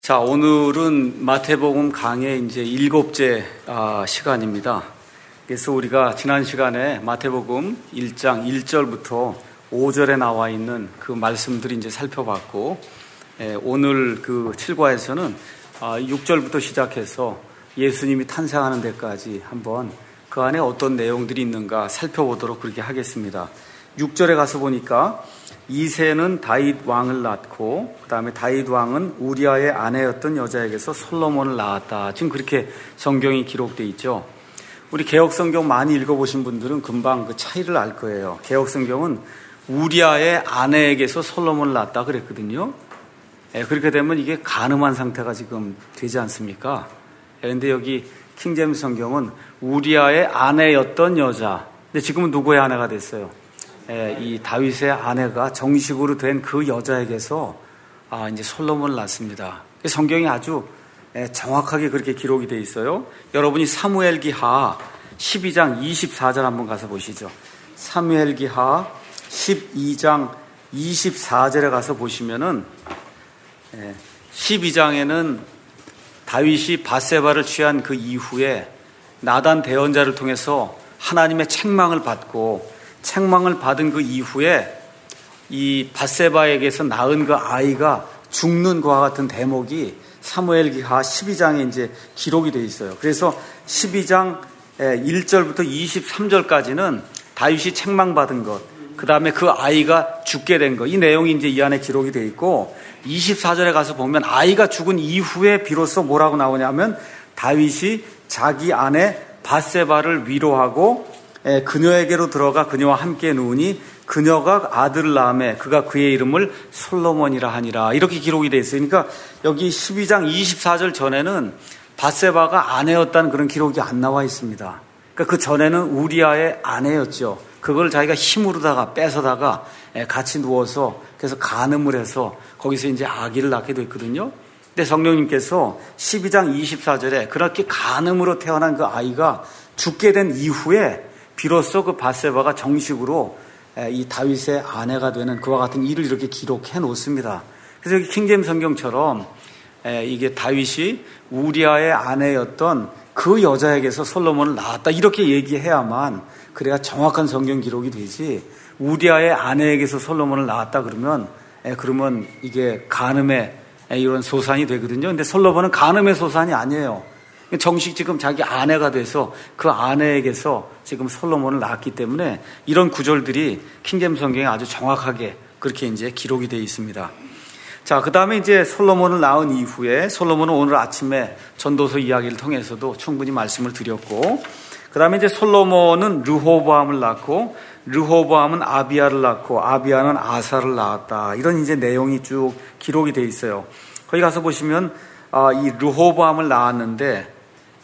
자, 오늘은 마태복음 강의 이제 7째 시간입니다. 그래서 우리가 지난 시간에 마태복음 1장 1절부터 5절에 나와 있는 그 말씀들을 이제 살펴봤고, 오늘 그 7과에서는 6절부터 시작해서 예수님이 탄생하는 데까지 한번 그 안에 어떤 내용들이 있는가 살펴보도록 그렇게 하겠습니다. 6절에 가서 보니까 이새는 다윗 왕을 낳고 그 다음에 다윗 왕은 우리아의 아내였던 여자에게서 솔로몬을 낳았다. 지금 그렇게 성경이 기록되어 있죠. 우리 개혁성경 많이 읽어보신 분들은 금방 그 차이를 알 거예요. 개혁성경은 우리아의 아내에게서 솔로몬을 낳았다 그랬거든요. 그렇게 되면 이게 간음한 상태가 지금 되지 않습니까? 그런데 여기 킹제임스 성경은 우리아의 아내였던 여자. 근데 지금은 누구의 아내가 됐어요? 이 다윗의 아내가 정식으로 된 그 여자에게서 이제 솔로몬을 낳습니다. 성경이 아주 정확하게 그렇게 기록이 되어 있어요. 여러분이 사무엘기하 12장 24절 한번 가서 보시죠. 사무엘기하 12장 24절에 가서 보시면은 12장에는 다윗이 밧세바를 취한 그 이후에 나단 대언자를 통해서 하나님의 책망을 받고 책망을 받은 그 이후에 이 밧세바에게서 낳은 그 아이가 죽는 것과 같은 대목이 사무엘기하 12장에 이제 기록이 되어 있어요. 그래서 12장 1절부터 23절까지는 다윗이 책망받은 것, 그 다음에 그 아이가 죽게 된 것, 이 내용이 이제 이 안에 기록이 되어 있고, 24절에 가서 보면 아이가 죽은 이후에 비로소 뭐라고 나오냐면 다윗이 자기 아내 밧세바를 위로하고 그녀에게로 들어가 그녀와 함께 누우니 그녀가 아들을 낳음에 그가 그의 이름을 솔로몬이라 하니라. 이렇게 기록이 되어 있어요. 그러니까 여기 12장 24절 전에는 밧세바가 아내였다는 그런 기록이 안 나와 있습니다. 그러니까 그 전에는 우리아의 아내였죠. 그걸 자기가 힘으로다가 뺏어다가 같이 누워서 그래서 간음을 해서 거기서 이제 아기를 낳게 됐거든요. 근데 성령님께서 12장 24절에 그렇게 간음으로 태어난 그 아이가 죽게 된 이후에 비로소 그 밧세바가 정식으로 이 다윗의 아내가 되는 그와 같은 일을 이렇게 기록해 놓습니다. 그래서 여기 킹제임스 성경처럼 이게 다윗이 우리아의 아내였던 그 여자에게서 솔로몬을 낳았다 이렇게 얘기해야만 그래야 정확한 성경 기록이 되지, 우리아의 아내에게서 솔로몬을 낳았다 그러면 이게 간음의 이런 소산이 되거든요. 근데 솔로몬은 간음의 소산이 아니에요. 정식 지금 자기 아내가 돼서 그 아내에게서 지금 솔로몬을 낳았기 때문에 이런 구절들이 킹제임스 성경에 아주 정확하게 그렇게 이제 기록이 되어 있습니다. 자, 그 다음에 이제 솔로몬을 낳은 이후에 솔로몬은 오늘 아침에 전도서 이야기를 통해서도 충분히 말씀을 드렸고, 그 다음에 이제 솔로몬은 르호보암을 낳고 르호보암은 아비야를 낳고 아비야는 아사를 낳았다. 이런 이제 내용이 쭉 기록이 되어 있어요. 거기 가서 보시면 이 르호보암을 낳았는데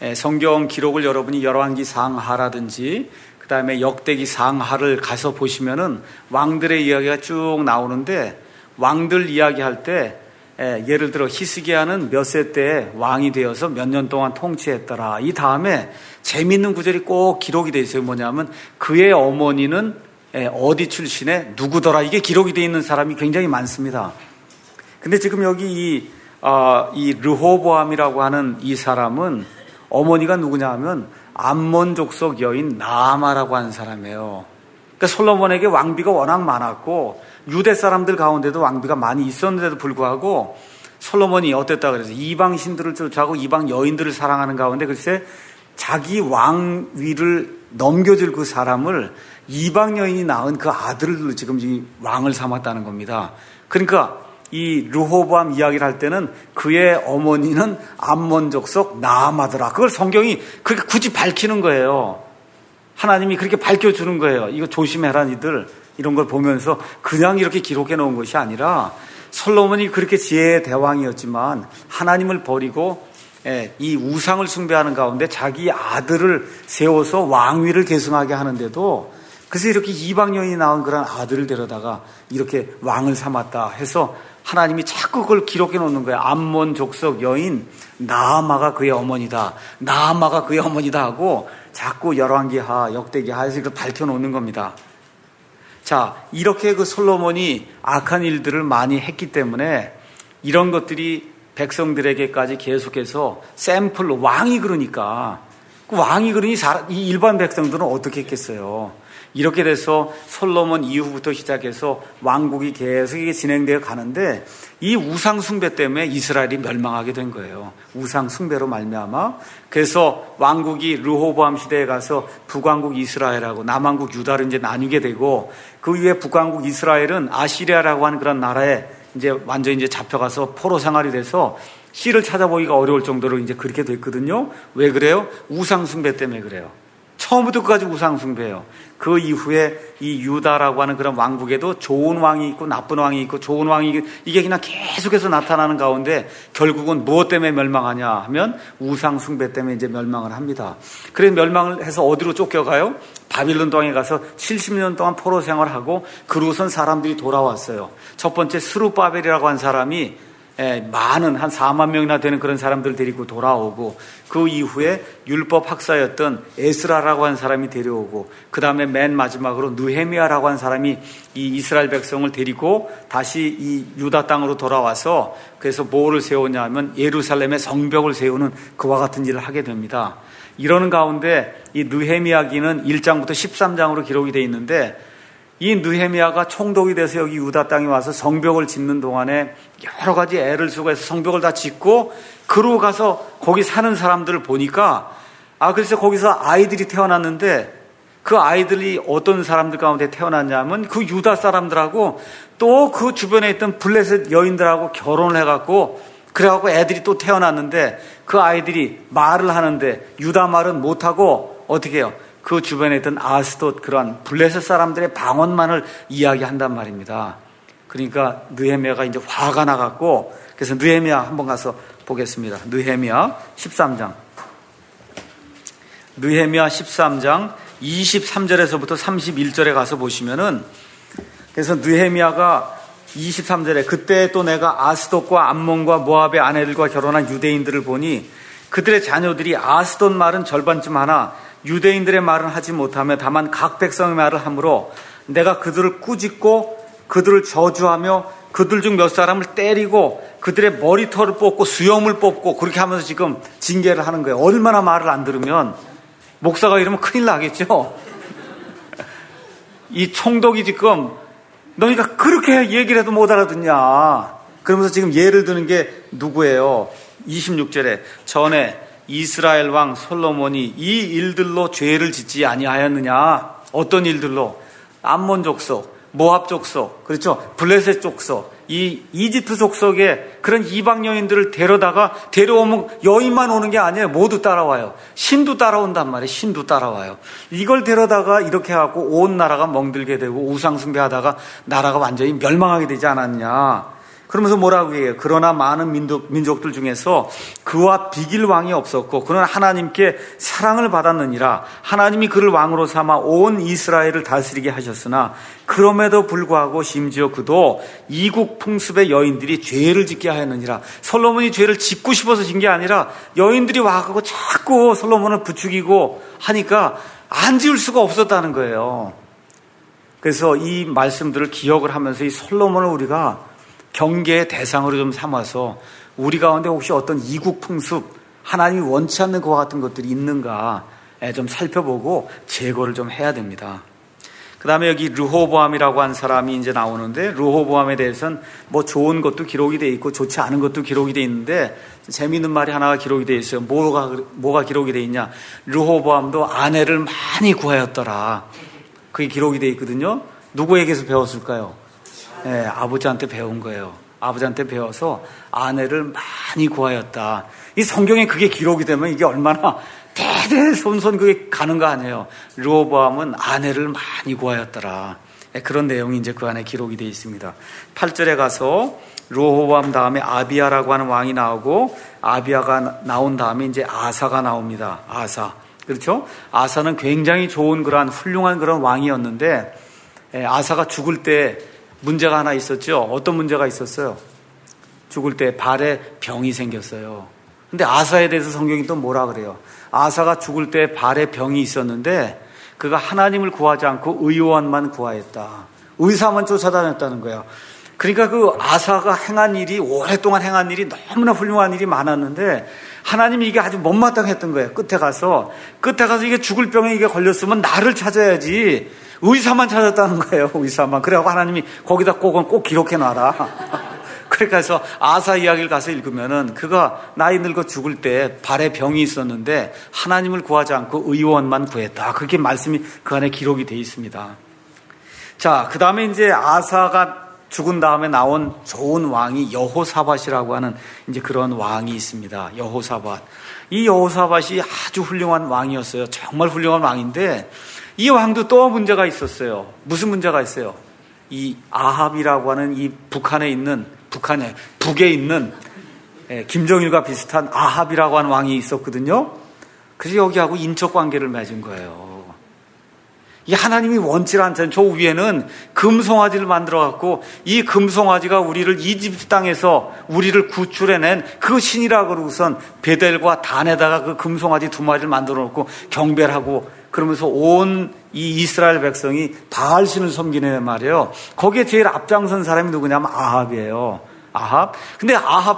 성경 기록을 여러분이 열왕기 상하라든지 그 다음에 역대기 상하를 가서 보시면은 왕들의 이야기가 쭉 나오는데, 왕들 이야기할 때 예를 들어 히스기야는 몇 세 때 왕이 되어서 몇 년 동안 통치했더라. 이 다음에 재미있는 구절이 꼭 기록이 되어 있어요. 뭐냐면 그의 어머니는 어디 출신의 누구더라. 이게 기록이 되어 있는 사람이 굉장히 많습니다. 근데 지금 여기 이 르호보암이라고 하는 이 사람은 어머니가 누구냐 하면 암몬 족속 여인 나아마라고 하는 사람이에요. 그러니까 솔로몬에게 왕비가 워낙 많았고 유대 사람들 가운데도 왕비가 많이 있었는데도 불구하고 솔로몬이 어땠다 그래서 이방 신들을 쫓아가고 이방 여인들을 사랑하는 가운데 글쎄 자기 왕위를 넘겨줄 그 사람을 이방 여인이 낳은 그 아들을 지금 이 왕을 삼았다는 겁니다. 그러니까 이 르호보암 이야기를 할 때는 그의 어머니는 암몬 족속 나아마더라. 그걸 성경이 그렇게 굳이 밝히는 거예요. 하나님이 그렇게 밝혀주는 거예요. 이거 조심해라 니들. 이런 걸 보면서 그냥 이렇게 기록해 놓은 것이 아니라 솔로몬이 그렇게 지혜의 대왕이었지만 하나님을 버리고 이 우상을 숭배하는 가운데 자기 아들을 세워서 왕위를 계승하게 하는데도, 그래서 이렇게 이방 여인이 낳은 그런 아들을 데려다가 이렇게 왕을 삼았다 해서 하나님이 자꾸 그걸 기록해 놓는 거예요. 암몬 족속 여인 나아마가 그의 어머니다. 나아마가 그의 어머니다 하고 자꾸 열왕기하 역대기하에서 이걸 밝혀 놓는 겁니다. 자, 이렇게 그 솔로몬이 악한 일들을 많이 했기 때문에 이런 것들이 백성들에게까지 계속해서 샘플, 왕이 그러니까 그 왕이 그러니 이 일반 백성들은 어떻게 했겠어요? 이렇게 돼서 솔로몬 이후부터 시작해서 왕국이 계속 진행되어 가는데 이 우상 숭배 때문에 이스라엘이 멸망하게 된 거예요. 우상 숭배로 말미암아. 그래서 왕국이 르호보암 시대에 가서 북왕국 이스라엘하고 남왕국 유다로 이제 나뉘게 되고 그 이후에 북왕국 이스라엘은 아시리아라고 하는 그런 나라에 이제 완전히 이제 잡혀가서 포로 생활이 돼서 씨를 찾아보기가 어려울 정도로 이제 그렇게 됐거든요. 왜 그래요? 우상 숭배 때문에 그래요. 처음부터 끝까지 우상 숭배예요. 그 이후에 이 유다라고 하는 그런 왕국에도 좋은 왕이 있고 나쁜 왕이 있고 좋은 왕이 이게 그냥 계속해서 나타나는 가운데 결국은 무엇 때문에 멸망하냐 하면 우상 숭배 때문에 이제 멸망을 합니다. 그래서 멸망을 해서 어디로 쫓겨가요? 바빌론 땅에 가서 70년 동안 포로 생활하고 그러고선 사람들이 돌아왔어요. 첫 번째 스룹바벨이라고 한 사람이 많은 한 4만 명이나 되는 그런 사람들 데리고 돌아오고 그 이후에 율법 학사였던 에스라라고 하는 사람이 데려오고 그 다음에 맨 마지막으로 느헤미야라고 하는 사람이 이 이스라엘 백성을 데리고 다시 이 유다 땅으로 돌아와서 그래서 뭐를 세우냐 하면 예루살렘에 성벽을 세우는 그와 같은 일을 하게 됩니다. 이러는 가운데 이 느헤미야기는 1장부터 13장으로 기록이 되어 있는데 이 느헤미야가 총독이 돼서 여기 유다 땅에 와서 성벽을 짓는 동안에 여러 가지 애를 쓰고 해서 성벽을 다 짓고 그러고 가서 거기 사는 사람들을 보니까 그래서 거기서 아이들이 태어났는데 그 아이들이 어떤 사람들 가운데 태어났냐면 그 유다 사람들하고 또 그 주변에 있던 블레셋 여인들하고 결혼을 해갖고 그래갖고 애들이 또 태어났는데 그 아이들이 말을 하는데 유다 말은 못하고 어떻게 해요? 그 주변에 있던 아스돗 그런 블레셋 사람들의 방언만을 이야기한단 말입니다. 그러니까 느헤미야가 이제 화가 나갖고 그래서 느헤미야 한번 가서 보겠습니다. 느헤미야 13장. 느헤미야 13장 23절에서부터 31절에 가서 보시면은 그래서 느헤미야가 23절에 그때 또 내가 아스돗과 암몬과 모압의 아내들과 결혼한 유대인들을 보니 그들의 자녀들이 아스돗 말은 절반쯤 하나 유대인들의 말은 하지 못하며 다만 각 백성의 말을 하므로 내가 그들을 꾸짖고 그들을 저주하며 그들 중 몇 사람을 때리고 그들의 머리털을 뽑고 수염을 뽑고 그렇게 하면서 지금 징계를 하는 거예요. 얼마나 말을 안 들으면 목사가 이러면 큰일 나겠죠. 이 총독이 지금 너희가 그렇게 얘기를 해도 못 알아듣냐 그러면서 지금 예를 드는 게 누구예요? 26절에 전에 이스라엘 왕 솔로몬이 이 일들로 죄를 짓지 아니하였느냐? 어떤 일들로? 암몬 족속, 모압 족속, 그렇죠? 블레셋 족속, 이 이집트 족속의 그런 이방 여인들을 데려오면 여인만 오는 게 아니에요. 모두 따라와요. 신도 따라온단 말이에요. 신도 따라와요. 이걸 데려다가 이렇게 해갖고 온 나라가 멍들게 되고 우상숭배하다가 나라가 완전히 멸망하게 되지 않았냐? 그러면서 뭐라고 해요? 그러나 많은 민족들 중에서 그와 비길 왕이 없었고 그는 하나님께 사랑을 받았느니라. 하나님이 그를 왕으로 삼아 온 이스라엘을 다스리게 하셨으나 그럼에도 불구하고 심지어 그도 이국 풍습의 여인들이 죄를 짓게 하였느니라. 솔로몬이 죄를 짓고 싶어서 진 게 아니라 여인들이 와가지고 자꾸 솔로몬을 부추기고 하니까 안 지을 수가 없었다는 거예요. 그래서 이 말씀들을 기억을 하면서 이 솔로몬을 우리가 경계의 대상으로 좀 삼아서 우리 가운데 혹시 어떤 이국 풍습, 하나님이 원치 않는 그와 같은 것들이 있는가 좀 살펴보고 제거를 좀 해야 됩니다. 그 다음에 여기 르호보암이라고 한 사람이 이제 나오는데 르호보암에 대해서는 뭐 좋은 것도 기록이 되어 있고 좋지 않은 것도 기록이 되어 있는데 재미있는 말이 하나가 기록이 되어 있어요. 뭐가 기록이 되어 있냐? 르호보암도 아내를 많이 구하였더라. 그게 기록이 되어 있거든요. 누구에게서 배웠을까요? 네, 아버지한테 배운 거예요. 아버지한테 배워서 아내를 많이 구하였다. 이 성경에 그게 기록이 되면 이게 얼마나 대대손손 그게 가는 거 아니에요. 르호보암은 아내를 많이 구하였더라. 네, 그런 내용이 이제 그 안에 기록이 되어 있습니다. 8절에 가서 르호보암 다음에 아비야라고 하는 왕이 나오고 아비야가 나온 다음에 이제 아사가 나옵니다. 아사. 그렇죠? 아사는 굉장히 좋은 그러한 훌륭한 그런 왕이었는데 아사가 죽을 때 문제가 하나 있었죠. 어떤 문제가 있었어요? 죽을 때 발에 병이 생겼어요. 근데 아사에 대해서 성경이 또 뭐라 그래요? 아사가 죽을 때 발에 병이 있었는데 그가 하나님을 구하지 않고 의원만 구하였다. 의사만 쫓아다녔다는 거예요. 그러니까 그 아사가 행한 일이, 오랫동안 행한 일이 너무나 훌륭한 일이 많았는데 하나님이 이게 아주 못마땅했던 거예요. 끝에 가서 이게 죽을 병에 이게 걸렸으면 나를 찾아야지 의사만 찾았다는 거예요. 의사만. 그래갖고 하나님이 거기다 꼭 기록해놔라. 그래서 아사 이야기를 가서 읽으면은 그가 나이 늙어 죽을 때 발에 병이 있었는데 하나님을 구하지 않고 의원만 구했다. 그렇게 말씀이 그 안에 기록이 되어 있습니다. 자, 그 다음에 이제 아사가 죽은 다음에 나온 좋은 왕이 여호사밧이라고 하는 이제 그런 왕이 있습니다. 여호사밧. 이 여호사밧이 아주 훌륭한 왕이었어요. 정말 훌륭한 왕인데 이 왕도 또 문제가 있었어요. 무슨 문제가 있어요? 이 아합이라고 하는 이 북에 있는 김정일과 비슷한 아합이라고 하는 왕이 있었거든요. 그래서 여기하고 인적 관계를 맺은 거예요. 이 하나님이 원치 않잖아요. 저 위에는 금송아지를 만들어갖고 이 금송아지가 우리를 이집트 땅에서 우리를 구출해낸 그 신이라고 그러고선 베델과 단에다가 그 금송아지 2마리를 만들어 놓고 경배를 하고 그러면서 온 이 이스라엘 백성이 바알 신을 섬기는 말이에요. 거기에 제일 앞장선 사람이 누구냐면 아합이에요. 아합. 근데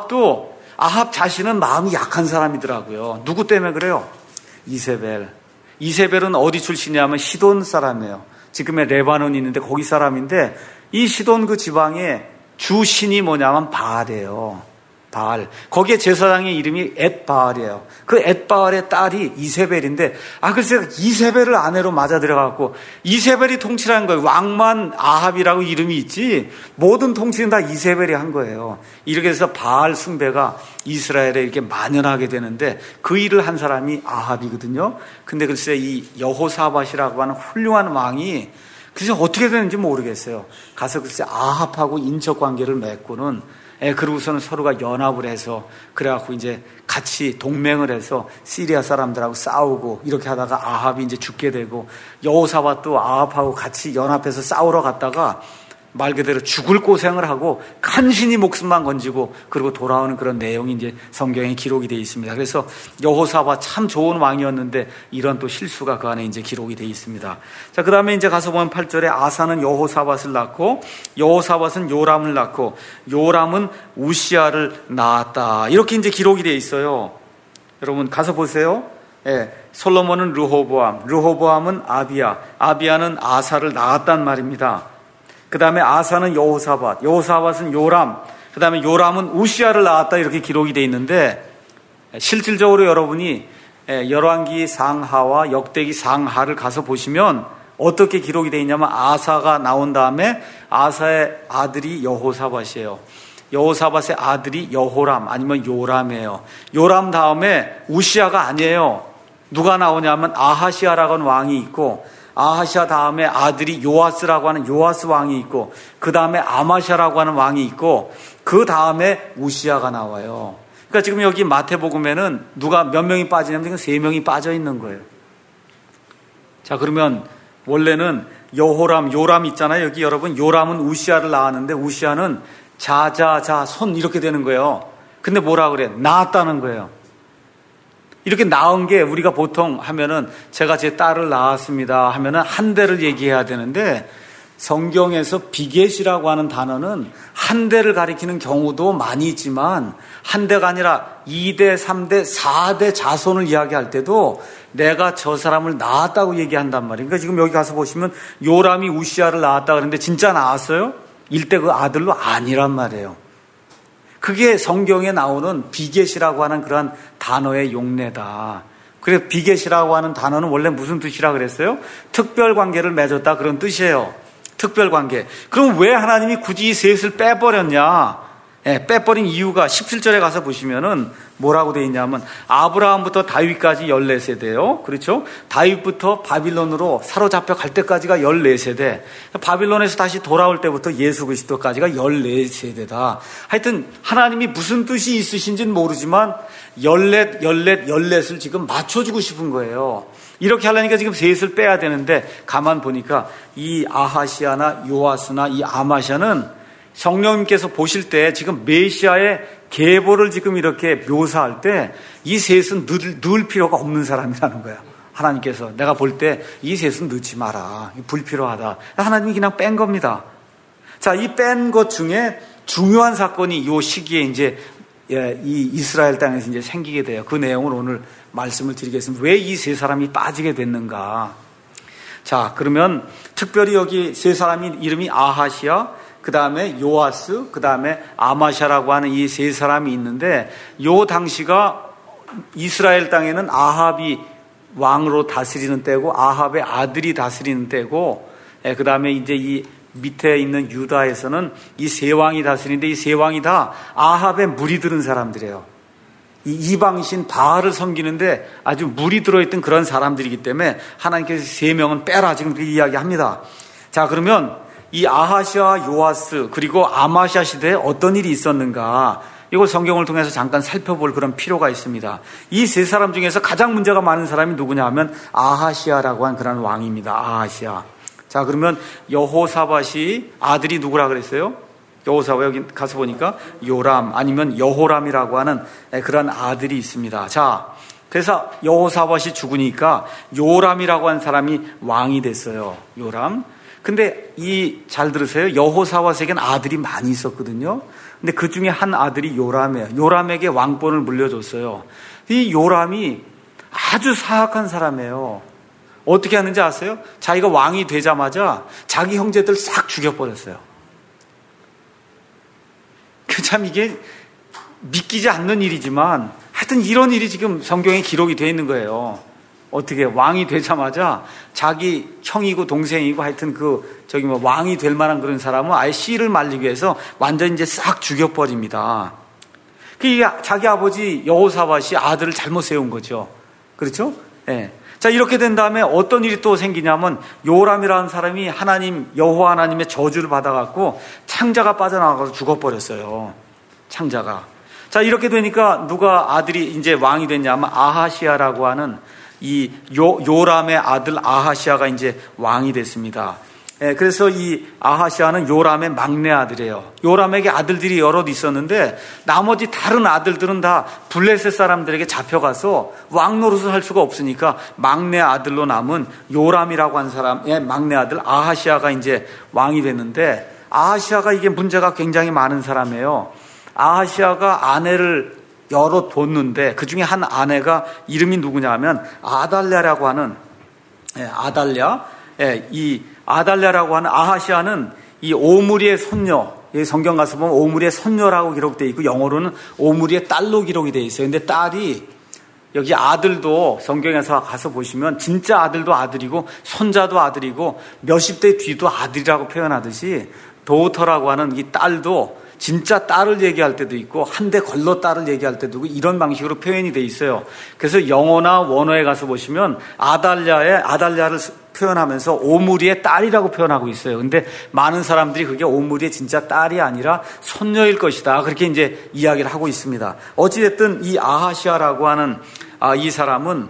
아합 자신은 마음이 약한 사람이더라고요. 누구 때문에 그래요? 이세벨. 이세벨은 어디 출신이냐면 시돈 사람이에요. 지금의 레바논이 있는데 거기 사람인데 이 시돈 그 지방의 주신이 뭐냐면 바알이에요. 바알. 거기에 제사장의 이름이 엣바알이에요. 그 엣바알의 딸이 이세벨인데 글쎄 이세벨을 아내로 맞아들여갖고 이세벨이 통치라는 거예요. 왕만 아합이라고 이름이 있지 모든 통치는 다 이세벨이 한 거예요. 이렇게 해서 바알 숭배가 이스라엘에 이렇게 만연하게 되는데 그 일을 한 사람이 아합이거든요. 근데 글쎄 이 여호사밧이라고 하는 훌륭한 왕이 글쎄 어떻게 되는지 모르겠어요. 가서 글쎄 아합하고 인적 관계를 맺고는 그러고서는 서로가 연합을 해서 그래갖고 이제 같이 동맹을 해서 시리아 사람들하고 싸우고 이렇게 하다가 아합이 이제 죽게 되고 여호사밧도 아합하고 같이 연합해서 싸우러 갔다가 말 그대로 죽을 고생을 하고 간신히 목숨만 건지고 그리고 돌아오는 그런 내용이 이제 성경에 기록이 되어 있습니다. 그래서 여호사밧 참 좋은 왕이었는데 이런 또 실수가 그 안에 이제 기록이 되어 있습니다. 자, 그 다음에 이제 가서 보면 8절에 아사는 여호사밧을 낳고 여호사밧은 요람을 낳고 요람은 우시아를 낳았다. 이렇게 이제 기록이 되어 있어요. 여러분 가서 보세요. 솔로몬은 르호보암은 아비야는 아사를 낳았단 말입니다. 그 다음에 아사는 여호사밧은 요람, 그 다음에 요람은 우시아를 낳았다 이렇게 기록이 되어 있는데 실질적으로 여러분이 열왕기 상하와 역대기 상하를 가서 보시면 어떻게 기록이 되어 있냐면 아사가 나온 다음에 아사의 아들이 여호사밧이에요. 여호사밧의 아들이 여호람 아니면 요람이에요. 요람 다음에 우시아가 아니에요. 누가 나오냐면 아하시아라고 하는 왕이 있고 아하시아 다음에 아들이 요아스라고 하는 요아스 왕이 있고 그 다음에 아마샤라고 하는 왕이 있고 그 다음에 우시아가 나와요. 그러니까 지금 여기 마태복음에는 누가 몇 명이 빠지냐면 3명이 빠져 있는 거예요. 자, 그러면 원래는 요람 있잖아요. 여기 여러분 요람은 우시아를 낳았는데 우시아는 손 이렇게 되는 거예요. 근데 뭐라 그래? 낳았다는 거예요. 이렇게 낳은 게 우리가 보통 하면은 제가 제 딸을 낳았습니다 하면은 한 대를 얘기해야 되는데 성경에서 비겟이라고 하는 단어는 한 대를 가리키는 경우도 많이 있지만 한 대가 아니라 2대, 3대, 4대 자손을 이야기할 때도 내가 저 사람을 낳았다고 얘기한단 말이에요. 그러니까 지금 여기 가서 보시면 요람이 우시아를 낳았다 그러는데 진짜 낳았어요? 일대 그 아들로 아니란 말이에요. 그게 성경에 나오는 비겟이라고 하는 그런 단어의 용례다. 그래서 비겟이라고 하는 단어는 원래 무슨 뜻이라 그랬어요? 특별관계를 맺었다 그런 뜻이에요. 특별관계. 그럼 왜 하나님이 굳이 이 셋을 빼버렸냐? 빼버린 이유가 17절에 가서 보시면은 뭐라고 되어 있냐면 아브라함부터 다윗까지 14세대요. 그렇죠? 다윗부터 바빌론으로 사로잡혀 갈 때까지가 14세대. 바빌론에서 다시 돌아올 때부터 예수 그리스도까지가 14세대다. 하여튼 하나님이 무슨 뜻이 있으신지는 모르지만 14을 지금 맞춰주고 싶은 거예요. 이렇게 하려니까 지금 셋을 빼야 되는데 가만 보니까 이 아하시아나 요아스나 이 아마샤는 성령님께서 보실 때 지금 메시아의 계보를 지금 이렇게 묘사할 때 이 셋은 넣을 필요가 없는 사람이라는 거야. 하나님께서 내가 볼 때 이 셋은 넣지 마라. 불필요하다. 하나님이 그냥 뺀 겁니다. 자, 이 뺀 것 중에 중요한 사건이 이 시기에 이제 이 이스라엘 땅에서 이제 생기게 돼요. 그 내용을 오늘 말씀을 드리겠습니다. 왜 이 세 사람이 빠지게 됐는가? 자, 그러면 특별히 여기 세 사람이 이름이 아하시아, 그 다음에 요아스, 그 다음에 아마샤라고 하는 이 세 사람이 있는데, 요 당시가 이스라엘 땅에는 아합이 왕으로 다스리는 때고, 아합의 아들이 다스리는 때고, 그 다음에 이제 이 밑에 있는 유다에서는 이 세 왕이 다스리는데, 이 세 왕이 다 아합의 물이 들은 사람들이에요. 이 이방신 바알을 섬기는데 아주 물이 들어있던 그런 사람들이기 때문에 하나님께서 세 명은 빼라, 지금 그렇게 이야기합니다. 자, 그러면 이 아하시아, 요아스, 그리고 아마샤 시대에 어떤 일이 있었는가, 이걸 성경을 통해서 잠깐 살펴볼 그런 필요가 있습니다. 이 세 사람 중에서 가장 문제가 많은 사람이 누구냐 하면 아하시아라고 한 그런 왕입니다. 아하시아. 자, 그러면 여호사밧이 아들이 누구라 그랬어요? 여호사밧, 여기 가서 보니까 요람 아니면 여호람이라고 하는 그런 아들이 있습니다. 자, 그래서 여호사밧이 죽으니까 요람이라고 한 사람이 왕이 됐어요. 요람. 근데 잘 들으세요. 여호사밧에게는 아들이 많이 있었거든요. 근데 그 중에 한 아들이 요람이에요. 요람에게 왕권을 물려줬어요. 이 요람이 아주 사악한 사람이에요. 어떻게 하는지 아세요? 자기가 왕이 되자마자 자기 형제들 싹 죽여버렸어요. 참 이게 믿기지 않는 일이지만 하여튼 이런 일이 지금 성경에 기록이 되어 있는 거예요. 어떻게 왕이 되자마자 자기 형이고 동생이고 하여튼 왕이 될 만한 그런 사람은 아예 씨를 말리기 위해서 완전 이제 싹 죽여버립니다. 그게 자기 아버지 여호사밧이 아들을 잘못 세운 거죠. 그렇죠? 예. 자, 이렇게 된 다음에 어떤 일이 또 생기냐면 요람이라는 사람이 여호와 하나님의 저주를 받아갖고 창자가 빠져나가서 죽어버렸어요. 창자가. 자, 이렇게 되니까 누가 아들이 이제 왕이 됐냐면 아하시아라고 하는 이 요람의 아들 아하시아가 이제 왕이 됐습니다. 그래서 이 아하시아는 요람의 막내 아들이에요. 요람에게 아들들이 여럿 있었는데 나머지 다른 아들들은 다 블레셋 사람들에게 잡혀가서 왕 노릇을 할 수가 없으니까 막내 아들로 남은 요람이라고 한 사람의 막내 아들 아하시아가 이제 왕이 됐는데, 아하시아가 이게 문제가 굉장히 많은 사람이에요. 아하시아가 아내를 여러 뒀는데 그 중에 한 아내가 이름이 누구냐 하면 아달랴라고 하는 아달랴. 이 아달랴라고 하는 아하시아는 이 오므리의 손녀, 성경 가서 보면 오므리의 손녀라고 기록되어 있고 영어로는 오므리의 딸로 기록이 되어 있어요. 근데 딸이, 여기 아들도 성경에서 가서 보시면 진짜 아들도 아들이고 손자도 아들이고 몇십 대 뒤도 아들이라고 표현하듯이 도터라고 하는 이 딸도 진짜 딸을 얘기할 때도 있고 한 대 걸러 딸을 얘기할 때도 있고 이런 방식으로 표현이 돼 있어요. 그래서 영어나 원어에 가서 보시면 아달랴를 표현하면서 오므리의 딸이라고 표현하고 있어요. 근데 많은 사람들이 그게 오므리의 진짜 딸이 아니라 손녀일 것이다, 그렇게 이제 이야기를 하고 있습니다. 어찌됐든 이 아하시아라고 하는 이 사람은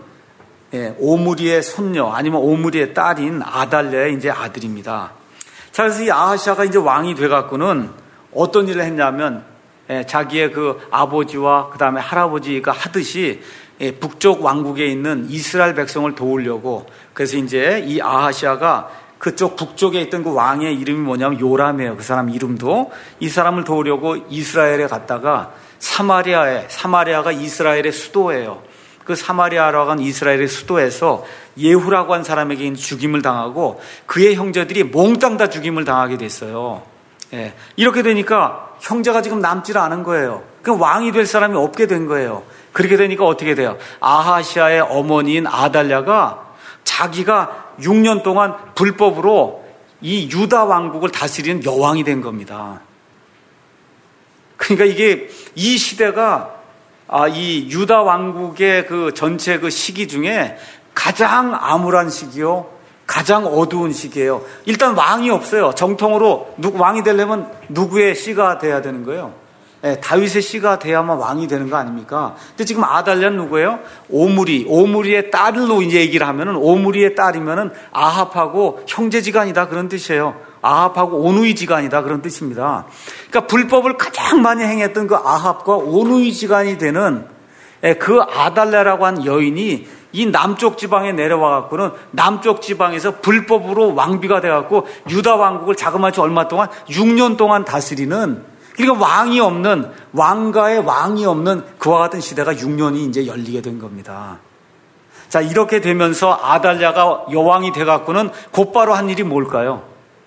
오므리의 손녀 아니면 오므리의 딸인 아달랴의 이제 아들입니다. 자, 그래서 이 아하시아가 이제 왕이 돼갖고는 어떤 일을 했냐면 자기의 그 아버지와 그 다음에 할아버지가 하듯이 북쪽 왕국에 있는 이스라엘 백성을 도우려고, 그래서 이제 이 아하시아가 그쪽 북쪽에 있던 그 왕의 이름이 뭐냐면 요람이에요. 그 사람 이름도. 이 사람을 도우려고 이스라엘에 갔다가 사마리아가 이스라엘의 수도예요. 그 사마리아라고 하는 이스라엘의 수도에서 예후라고 한 사람에게 죽임을 당하고 그의 형제들이 몽땅 다 죽임을 당하게 됐어요. 이렇게 되니까 형제가 지금 남질 않은 거예요. 그럼 왕이 될 사람이 없게 된 거예요. 그렇게 되니까 어떻게 돼요? 아하시아의 어머니인 아달랴가 자기가 6년 동안 불법으로 이 유다 왕국을 다스리는 여왕이 된 겁니다. 그러니까 이 시대가 이 유다 왕국의 그 전체 그 시기 중에 가장 암울한 시기요, 가장 어두운 시기예요. 일단 왕이 없어요. 정통으로 왕이 되려면 누구의 씨가 돼야 되는 거예요? 다윗의 씨가 돼야만 왕이 되는 거 아닙니까? 근데 지금 아달랴는 누구예요? 오므리의 딸로 이제 얘기를 하면은, 오므리의 딸이면은 아합하고 형제지간이다, 그런 뜻이에요. 아합하고 오누이지간이다, 그런 뜻입니다. 그러니까 불법을 가장 많이 행했던 그 아합과 오누이지간이 되는 그 아달랴라고 한 여인이 이 남쪽 지방에 내려와 갖고는 남쪽 지방에서 불법으로 왕비가 돼 갖고 유다 왕국을 자그마치 얼마 동안 6년 동안 다스리는, 그러니까 왕가의 왕이 없는 그와 같은 시대가 6년이 이제 열리게 된 겁니다. 자, 이렇게 되면서 아달랴가 여왕이 돼 갖고는 곧바로 한 일이 뭘까요?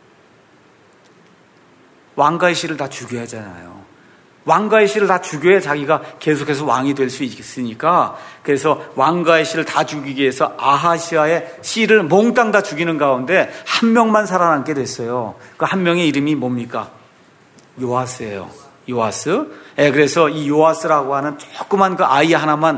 왕가의 씨를 다 죽여야 하잖아요. 왕가의 씨를 다 죽여야 자기가 계속해서 왕이 될 수 있으니까, 그래서 왕가의 씨를 다 죽이기 위해서 아하시아의 씨를 몽땅 다 죽이는 가운데 한 명만 살아남게 됐어요. 그 한 명의 이름이 뭡니까? 요아스예요. 요아스. 그래서 이 요아스라고 하는 조그만 그 아이 하나만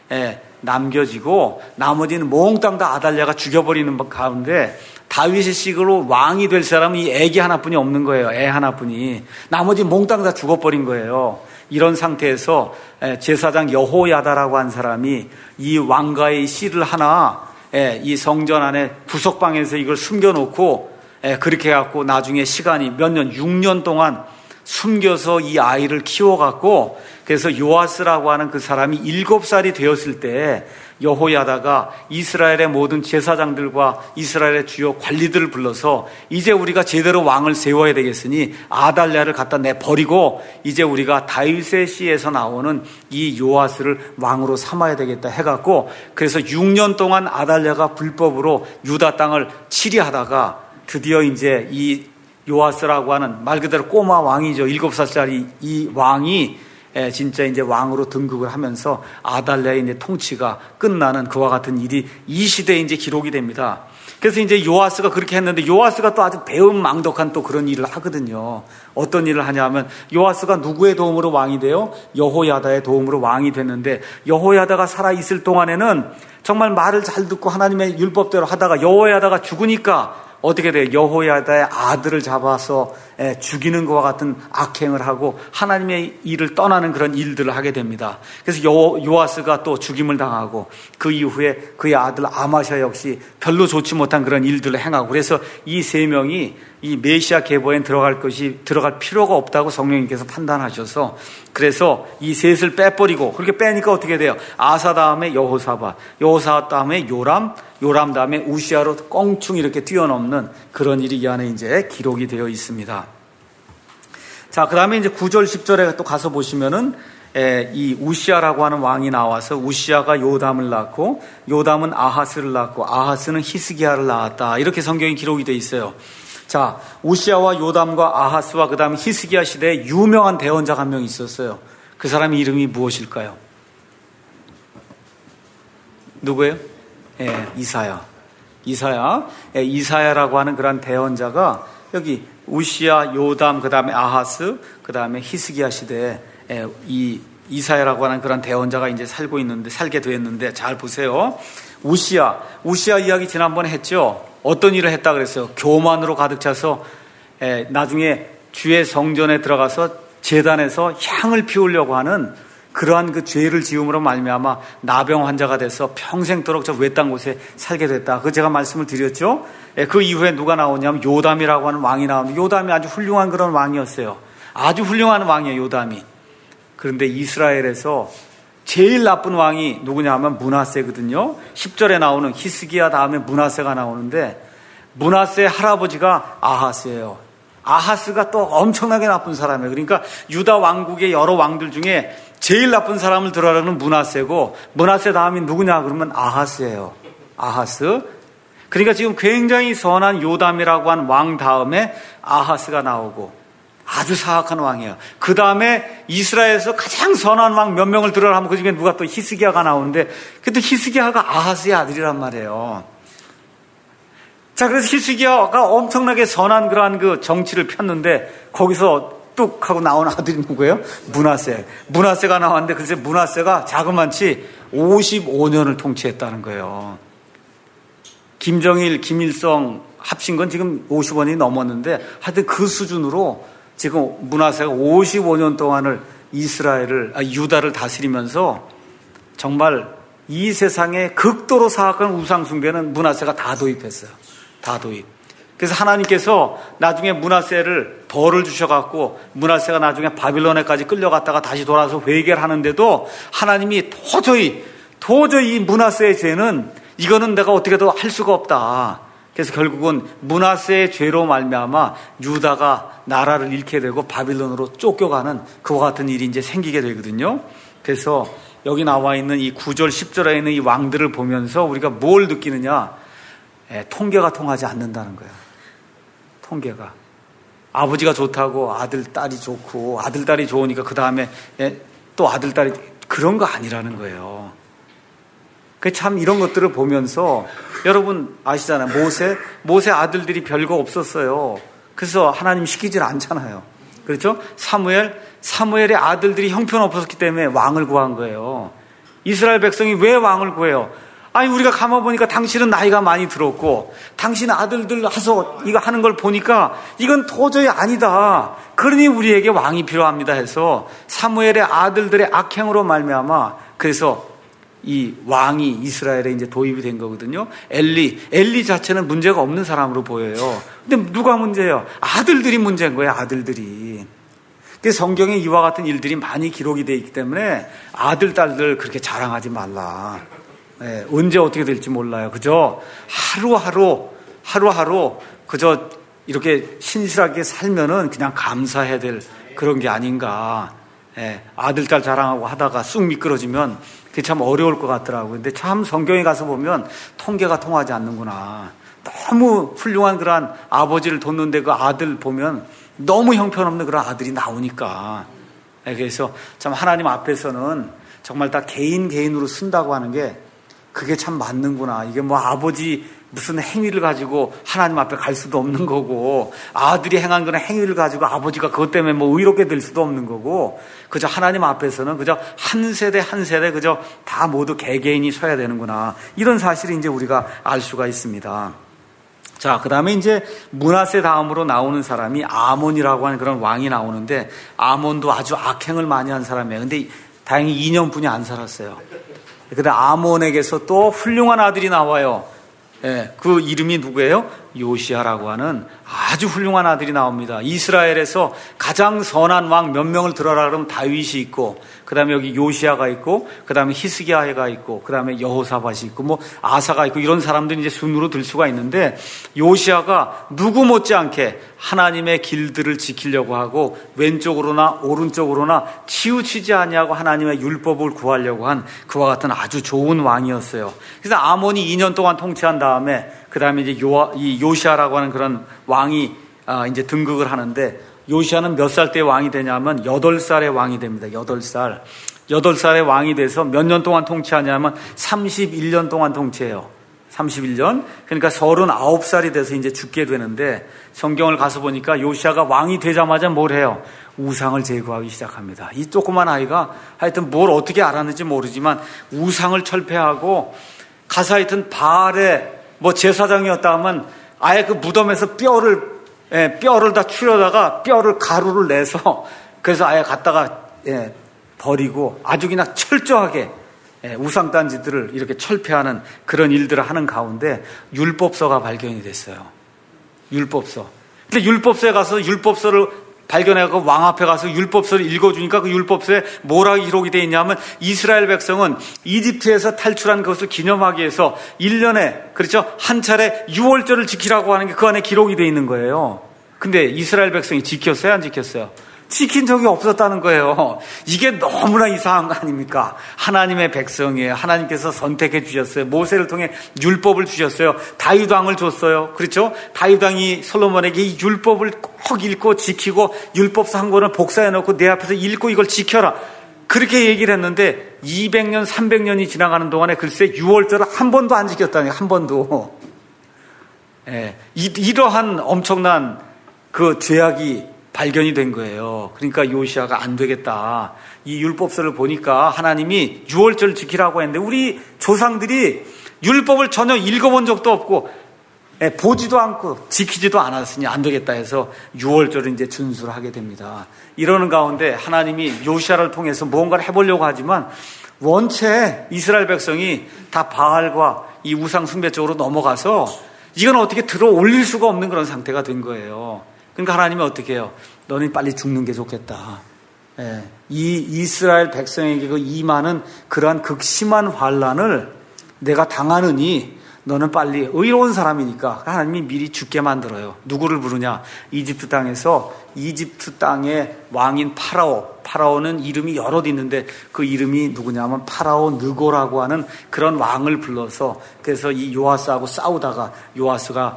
남겨지고 나머지는 몽땅 다 아달랴가 죽여버리는 가운데 다윗의 씨로 왕이 될 사람은 이 애기 하나뿐이 없는 거예요. 애 하나뿐이. 나머지 몽땅 다 죽어버린 거예요. 이런 상태에서 제사장 여호야다라고 한 사람이 이 왕가의 씨를 하나 이 성전 안에 구석방에서 이걸 숨겨놓고 그렇게 해갖고 나중에 시간이 몇 년, 6년 동안 숨겨서 이 아이를 키워갖고, 그래서 요아스라고 하는 그 사람이 7살이 되었을 때 여호야다가 이스라엘의 모든 제사장들과 이스라엘의 주요 관리들을 불러서 이제 우리가 제대로 왕을 세워야 되겠으니 아달랴를 갖다 내버리고 이제 우리가 다윗의 씨에서 나오는 이 요아스를 왕으로 삼아야 되겠다 해갖고, 그래서 6년 동안 아달랴가 불법으로 유다 땅을 치리하다가 드디어 이제 이 요아스라고 하는 말 그대로 꼬마 왕이죠. 7살짜리 이 왕이 진짜 이제 왕으로 등극을 하면서 아달랴의 이제 통치가 끝나는 그와 같은 일이 이 시대에 이제 기록이 됩니다. 그래서 이제 요아스가 그렇게 했는데 요아스가 또 아주 배은망덕한 또 그런 일을 하거든요. 어떤 일을 하냐면 요아스가 누구의 도움으로 왕이 돼요? 여호야다의 도움으로 왕이 됐는데, 여호야다가 살아있을 동안에는 정말 말을 잘 듣고 하나님의 율법대로 하다가 여호야다가 죽으니까 어떻게 돼요? 여호야다의 아들을 잡아서 죽이는 것과 같은 악행을 하고 하나님의 일을 떠나는 그런 일들을 하게 됩니다. 그래서 요아스가 또 죽임을 당하고 그 이후에 그의 아들 아마샤 역시 별로 좋지 못한 그런 일들을 행하고, 그래서 이 세 명이 이 메시아 계보에 들어갈 필요가 없다고 성령님께서 판단하셔서, 그래서 이 셋을 빼버리고, 그렇게 빼니까 어떻게 돼요? 아사 다음에 여호사밧, 여호사밧 다음에 요람 다음에 우시아로 껑충 이렇게 뛰어넘는 그런 일이 이 안에 이제 기록이 되어 있습니다. 자, 그 다음에 이제 9절 10절에 또 가서 보시면은 이 우시아라고 하는 왕이 나와서 우시아가 요담을 낳고 요담은 아하스를 낳고 아하스는 히스기야를 낳았다, 이렇게 성경이 기록이 되어 있어요. 자, 우시아와 요담과 아하스와 그 다음에 히스기야 시대에 유명한 대언자가 한 명 있었어요. 그 사람의 이름이 무엇일까요? 누구예요? 이사야라고 하는 그런 대언자가 여기 우시아, 요담, 그 다음에 아하스, 그 다음에 히스기야 시대에 이 이사야라고 하는 그런 대언자가 이제 살게 되었는데, 잘 보세요. 우시아 이야기 지난번에 했죠. 어떤 일을 했다 그랬어요? 교만으로 가득 차서 나중에 주의 성전에 들어가서 제단에서 향을 피우려고 하는 그러한 그 죄를 지음으로 말미암아 나병 환자가 돼서 평생도록 저 외딴 곳에 살게 됐다. 그 제가 말씀을 드렸죠. 그 이후에 누가 나오냐면 요담이라고 하는 왕이 나오는데, 요담이 아주 훌륭한 그런 왕이었어요. 아주 훌륭한 왕이에요, 요담이. 그런데 이스라엘에서 제일 나쁜 왕이 누구냐 하면 므낫세거든요. 10절에 나오는 히스기야 다음에 므낫세가 나오는데, 므낫세의 할아버지가 아하스예요. 아하스가 또 엄청나게 나쁜 사람이에요. 그러니까 유다 왕국의 여러 왕들 중에 제일 나쁜 사람을 들어라는 므낫세고, 므낫세 다음이 누구냐 그러면 아하스예요. 아하스. 그러니까 지금 굉장히 선한 요담이라고 한 왕 다음에 아하스가 나오고 아주 사악한 왕이에요. 그 다음에 이스라엘에서 가장 선한 왕 몇 명을 들어라 하면 그 중에 누가 또 히스기야가 나오는데, 그때 히스기야가 아하스의 아들이란 말이에요. 자, 그래서 히스기야가 엄청나게 선한 그러한 그 정치를 폈는데, 거기서 뚝 하고 나온 아들이 누구예요? 므낫세가 나왔는데, 글쎄 므낫세가 자그만치 55년을 통치했다는 거예요. 김정일, 김일성 합친 건 지금 50원이 넘었는데, 하여튼 그 수준으로 지금 므낫세가 55년 동안을 유다를 다스리면서 정말 이 세상에 극도로 사악한 우상숭배는 므낫세가 다 도입했어요. 다 도입. 그래서 하나님께서 나중에 므낫세를 벌을 주셔갖고 므낫세가 나중에 바빌론에까지 끌려갔다가 다시 돌아서 회개를 하는데도 하나님이 도저히 도저히 이 므낫세의 죄는 이거는 내가 어떻게도 할 수가 없다. 그래서 결국은 므낫세의 죄로 말미암아 유다가 나라를 잃게 되고 바빌론으로 쫓겨가는 그와 같은 일이 이제 생기게 되거든요. 그래서 여기 나와 있는 이 9절 10절에 있는 이 왕들을 보면서 우리가 뭘 느끼느냐? 통계가 통하지 않는다는 거예요. 통계가. 아버지가 좋다고 아들, 딸이 좋고 아들, 딸이 좋으니까 그 다음에 또 아들, 딸이 그런 거 아니라는 거예요. 참 이런 것들을 보면서 여러분 아시잖아요. 모세 아들들이 별거 없었어요. 그래서 하나님 시키질 않잖아요. 그렇죠? 사무엘의 아들들이 형편없었기 때문에 왕을 구한 거예요. 이스라엘 백성이 왜 왕을 구해요? 아니 우리가 가만보니까 당신은 나이가 많이 들었고 당신 아들들 와서 이거 하는 걸 보니까 이건 도저히 아니다. 그러니 우리에게 왕이 필요합니다 해서 사무엘의 아들들의 악행으로 말미암아 그래서 이 왕이 이스라엘에 이제 도입이 된 거거든요. 엘리 자체는 문제가 없는 사람으로 보여요. 근데 누가 문제예요? 아들들이 문제인 거예요. 아들들이. 근데 성경에 이와 같은 일들이 많이 기록이 되어 있기 때문에 아들, 딸들 그렇게 자랑하지 말라. 언제 어떻게 될지 몰라요. 그죠? 하루하루 그저 이렇게 신실하게 살면은 그냥 감사해야 될 그런 게 아닌가. 아들, 딸 자랑하고 하다가 쑥 미끄러지면 그게 참 어려울 것 같더라고요. 근데 참 성경에 가서 보면 통계가 통하지 않는구나. 너무 훌륭한 그런 아버지를 뒀는데 그 아들 보면 너무 형편없는 그런 아들이 나오니까. 그래서 참 하나님 앞에서는 정말 다 개인으로 쓴다고 하는 게 그게 참 맞는구나. 이게 뭐 아버지 무슨 행위를 가지고 하나님 앞에 갈 수도 없는 거고 아들이 행한 그런 행위를 가지고 아버지가 그것 때문에 뭐 의롭게 될 수도 없는 거고 그저 하나님 앞에서는 그저 한 세대 그저 다 모두 개개인이 서야 되는구나. 이런 사실을 이제 우리가 알 수가 있습니다. 자, 그 다음에 이제 므낫세 다음으로 나오는 사람이 아몬이라고 하는 그런 왕이 나오는데 아몬도 아주 악행을 많이 한 사람이에요. 근데 다행히 2년뿐이 안 살았어요. 근데 아몬에게서 또 훌륭한 아들이 나와요. 그 이름이 누구예요? 요시야라고 하는 아주 훌륭한 아들이 나옵니다. 이스라엘에서 가장 선한 왕 몇 명을 들어라 그러면 다윗이 있고 그 다음에 여기 요시야가 있고 그 다음에 히스기야가 있고 그 다음에 여호사밧이 있고 뭐 아사가 있고 이런 사람들이 이제 순으로 들 수가 있는데 요시야가 누구 못지않게 하나님의 길들을 지키려고 하고 왼쪽으로나 오른쪽으로나 치우치지 아니하고 하나님의 율법을 구하려고 한 그와 같은 아주 좋은 왕이었어요. 그래서 아몬이 2년 동안 통치한 다음에 그 다음에 이제 이 요시야라고 하는 그런 왕이 이제 등극을 하는데 요시야는 몇 살 때 왕이 되냐면 8살의 왕이 됩니다. 8살. 8살의 왕이 돼서 몇 년 동안 통치하냐면 31년 동안 통치해요. 31년. 그러니까 39살이 돼서 이제 죽게 되는데 성경을 가서 보니까 요시야가 왕이 되자마자 뭘 해요? 우상을 제거하기 시작합니다. 이 조그만 아이가 하여튼 뭘 어떻게 알았는지 모르지만 우상을 철폐하고 가서 하여튼 바알의 뭐 제사장이었다 하면 아예 그 무덤에서 뼈를 다 추려다가 뼈를 가루를 내서 그래서 아예 갖다가 버리고 아주 그냥 철저하게 우상단지들을 이렇게 철폐하는 그런 일들을 하는 가운데 율법서가 발견이 됐어요. 율법서. 근데 율법서에 가서 율법서를 발견해서 왕 앞에 가서 율법서를 읽어주니까 그 율법서에 뭐라고 기록이 되어 있냐면 이스라엘 백성은 이집트에서 탈출한 것을 기념하기 위해서 1년에 그렇죠? 한 차례 유월절을 지키라고 하는 게 그 안에 기록이 되어 있는 거예요. 근데 이스라엘 백성이 지켰어요? 안 지켰어요? 지킨 적이 없었다는 거예요. 이게 너무나 이상한 거 아닙니까? 하나님의 백성이에요. 하나님께서 선택해 주셨어요. 모세를 통해 율법을 주셨어요. 다윗 왕을 줬어요. 그렇죠? 다윗 왕이 솔로몬에게 이 율법을 꼭 읽고 지키고 율법서 한 권을 복사해 놓고 내 앞에서 읽고 이걸 지켜라. 그렇게 얘기를 했는데 200년, 300년이 지나가는 동안에 글쎄 6월절을 한 번도 안 지켰다니, 한 번도. 이러한 엄청난 그 죄악이 발견이 된 거예요. 그러니까 요시야가 안 되겠다. 이 율법서를 보니까 하나님이 유월절 지키라고 했는데 우리 조상들이 율법을 전혀 읽어본 적도 없고 보지도 않고 지키지도 않았으니 안 되겠다 해서 유월절을 이제 준수를 하게 됩니다. 이러는 가운데 하나님이 요시야를 통해서 무언가를 해보려고 하지만 원체 이스라엘 백성이 다 바알과 이 우상 숭배 쪽으로 넘어가서 이건 어떻게 들어 올릴 수가 없는 그런 상태가 된 거예요. 그러니까 하나님이 어떻게 해요? 너는 빨리 죽는 게 좋겠다. 이 이스라엘 백성에게 그 임하는 그러한 극심한 환난을 내가 당하느니 너는 빨리, 의로운 사람이니까 하나님이 미리 죽게 만들어요. 누구를 부르냐? 이집트 땅에서 이집트 땅의 왕인 파라오는 이름이 여럿 있는데 그 이름이 누구냐면 파라오 느고라고 하는 그런 왕을 불러서, 그래서 이 요아스하고 싸우다가 요아스가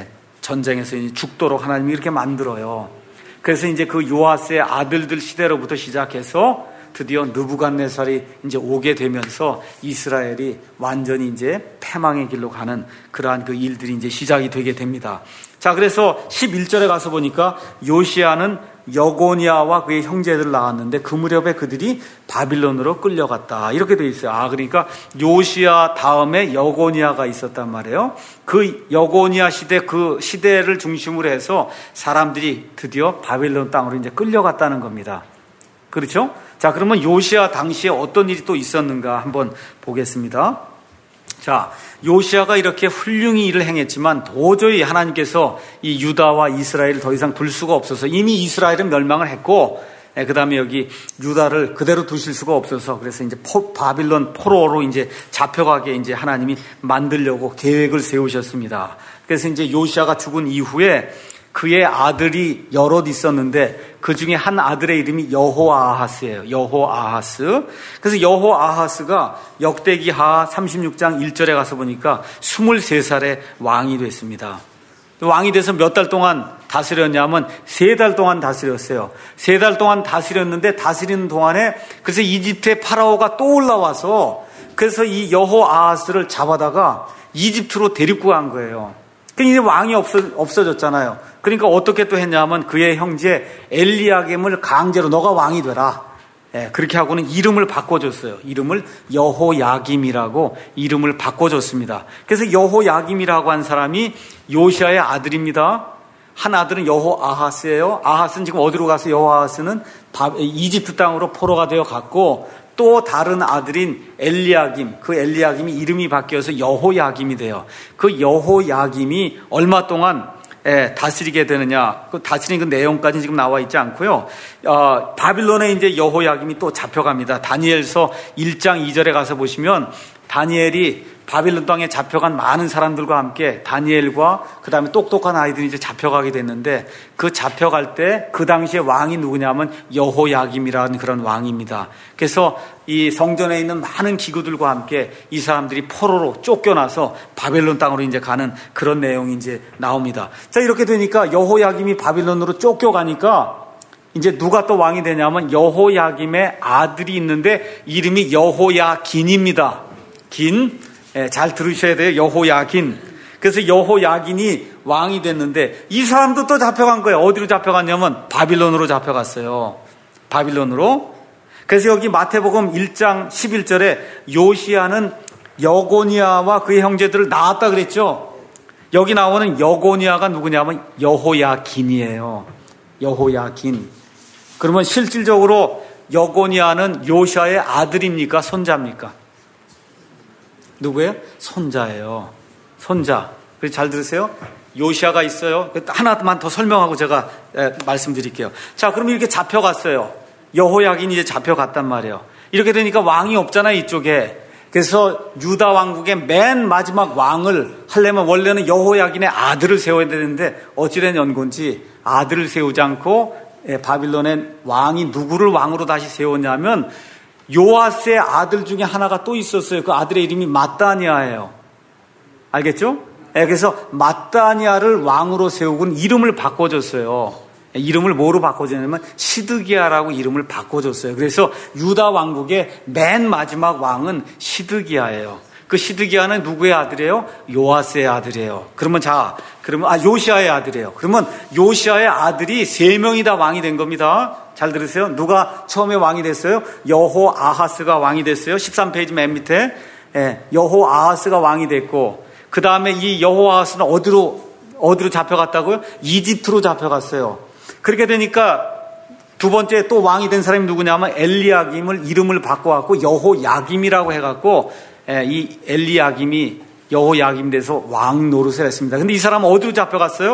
전쟁에서 죽도록 하나님이 이렇게 만들어요. 그래서 이제 그 요아스의 아들들 시대로부터 시작해서 드디어 느부갓네살이 이제 오게 되면서 이스라엘이 완전히 이제 패망의 길로 가는 그러한 그 일들이 이제 시작이 되게 됩니다. 자, 그래서 11절에 가서 보니까 요시야는 여고니아와 그의 형제들 낳았는데 그 무렵에 그들이 바빌론으로 끌려갔다. 이렇게 되어 있어요. 그러니까 요시야 다음에 여고니아가 있었단 말이에요. 그 여고니아 시대, 그 시대를 중심으로 해서 사람들이 드디어 바빌론 땅으로 이제 끌려갔다는 겁니다. 그렇죠? 자, 그러면 요시야 당시에 어떤 일이 또 있었는가 한번 보겠습니다. 자, 요시야가 이렇게 훌륭히 일을 행했지만 도저히 하나님께서 이 유다와 이스라엘을 더 이상 둘 수가 없어서, 이미 이스라엘은 멸망을 했고 그 다음에 여기 유다를 그대로 두실 수가 없어서, 그래서 이제 바빌론 포로로 이제 잡혀가게 이제 하나님이 만들려고 계획을 세우셨습니다. 그래서 이제 요시야가 죽은 이후에 그의 아들이 여럿 있었는데 그 중에 한 아들의 이름이 여호아하스예요. 여호아하스. 그래서 여호아하스가 역대기하 36장 1절에 가서 보니까 23살에 왕이 됐습니다. 왕이 돼서 몇 달 동안 다스렸냐면 3달 동안 다스렸어요. 3달 동안 다스렸는데 다스리는 동안에 그래서 이집트의 파라오가 또 올라와서 그래서 이 여호아하스를 잡아다가 이집트로 데리고 간 거예요. 그러니까 이제 왕이 없어졌잖아요. 그러니까 어떻게 또 했냐면 그의 형제 엘리야김을 강제로 너가 왕이 되라. 그렇게 하고는 이름을 바꿔줬어요. 이름을 여호야김이라고 이름을 바꿔줬습니다. 그래서 여호야김이라고 한 사람이 요시야의 아들입니다. 한 아들은 여호아하스예요. 아하스는 지금 어디로 가서 여호아하스는 이집트 땅으로 포로가 되어 갔고, 또 다른 아들인 엘리야김, 그 엘리야김이 이름이 바뀌어서 여호야김이 돼요. 그 여호야김이 얼마 동안 다스리게 되느냐, 그 다스리는 그 내용까지 지금 나와 있지 않고요. 바빌론에 이제 여호야김이 또 잡혀갑니다. 다니엘서 1장 2절에 가서 보시면 다니엘이 바빌론 땅에 잡혀간 많은 사람들과 함께 다니엘과 그 다음에 똑똑한 아이들이 이제 잡혀가게 됐는데, 그 잡혀갈 때 그 당시에 왕이 누구냐면 여호야김이라는 그런 왕입니다. 그래서 이 성전에 있는 많은 기구들과 함께 이 사람들이 포로로 쫓겨나서 바빌론 땅으로 이제 가는 그런 내용이 이제 나옵니다. 자, 이렇게 되니까 여호야김이 바빌론으로 쫓겨가니까 이제 누가 또 왕이 되냐면 여호야김의 아들이 있는데 이름이 여호야긴입니다. 긴, 잘 들으셔야 돼요. 여호야긴. 그래서 여호야긴이 왕이 됐는데 이 사람도 또 잡혀간 거예요. 어디로 잡혀갔냐면 바빌론으로 잡혀갔어요. 바빌론으로. 그래서 여기 마태복음 1장 11절에 요시야는 여고니아와 그의 형제들을 낳았다 그랬죠. 여기 나오는 여고니아가 누구냐면 여호야긴이에요. 여호야긴. 그러면 실질적으로 여고니아는 요시야의 아들입니까? 손자입니까? 누구예요? 손자예요. 손자. 그래서 잘 들으세요. 요시야가 있어요. 하나만 더 설명하고 제가 말씀드릴게요. 자, 그럼 이렇게 잡혀갔어요. 여호야긴이 이제 잡혀갔단 말이에요. 이렇게 되니까 왕이 없잖아요, 이쪽에. 그래서 유다 왕국의 맨 마지막 왕을 하려면 원래는 여호야긴의 아들을 세워야 되는데 어찌된 연고인지 아들을 세우지 않고 바빌론의 왕이 누구를 왕으로 다시 세웠냐면 요아스의 아들 중에 하나가 또 있었어요. 그 아들의 이름이 마따니아예요. 알겠죠? 그래서 마따니아를 왕으로 세우고는 이름을 바꿔줬어요. 이름을 뭐로 바꿔줬냐면 시드기야라고 이름을 바꿔줬어요. 그래서 유다 왕국의 맨 마지막 왕은 시드기야예요. 그 시드기야는 누구의 아들이에요? 요아스의 아들이에요. 그러면 요시야의 아들이에요. 그러면 요시야의 아들이 3명이 다 왕이 된 겁니다. 잘 들으세요. 누가 처음에 왕이 됐어요? 여호아하스가 왕이 됐어요. 13페이지 맨 밑에 여호아하스가 왕이 됐고, 그 다음에 이 여호아하스는 어디로 잡혀갔다고요? 이집트로 잡혀갔어요. 그렇게 되니까 두 번째 또 왕이 된 사람이 누구냐면 엘리야김을 이름을 바꿔갖고 여호야김이라고 해갖고 이 엘리야김이 여호야김 돼서 왕 노릇을 했습니다. 근데 이 사람은 어디로 잡혀갔어요?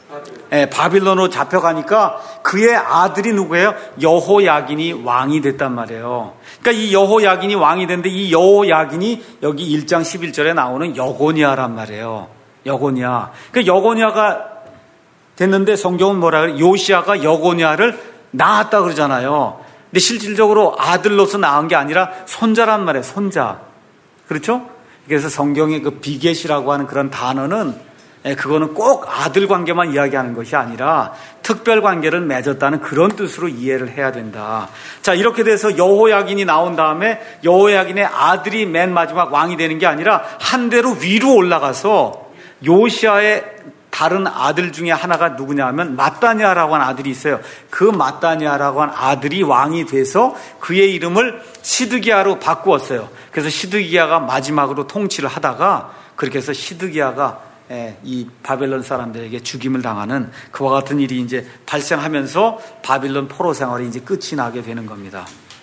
바빌론으로 잡혀가니까 그의 아들이 누구예요? 여호야긴이 왕이 됐단 말이에요. 그러니까 이 여호야긴이 왕이 됐는데 이 여호야긴이 여기 1장 11절에 나오는 여고니아란 말이에요. 여고니아. 그러니까 여고니아가 됐는데 성경은 뭐라 그래요? 요시아가 여고니아를 낳았다 그러잖아요. 근데 실질적으로 아들로서 낳은 게 아니라 손자란 말이에요. 손자. 그렇죠? 그래서 성경의 그 비겟이라고 하는 그런 단어는 그거는 꼭 아들 관계만 이야기하는 것이 아니라 특별 관계를 맺었다는 그런 뜻으로 이해를 해야 된다. 자, 이렇게 돼서 여호야긴이 나온 다음에 여호야긴의 아들이 맨 마지막 왕이 되는 게 아니라 한 대로 위로 올라가서 요시아의 다른 아들 중에 하나가 누구냐 하면 마따니아라고 하는 아들이 있어요. 그 마따니아라고 하는 아들이 왕이 돼서 그의 이름을 시드기야로 바꾸었어요. 그래서 시드기야가 마지막으로 통치를 하다가 그렇게 해서 시드기야가 이 바벨론 사람들에게 죽임을 당하는 그와 같은 일이 이제 발생하면서 바빌론 포로 생활이 이제 끝이 나게 되는 겁니다.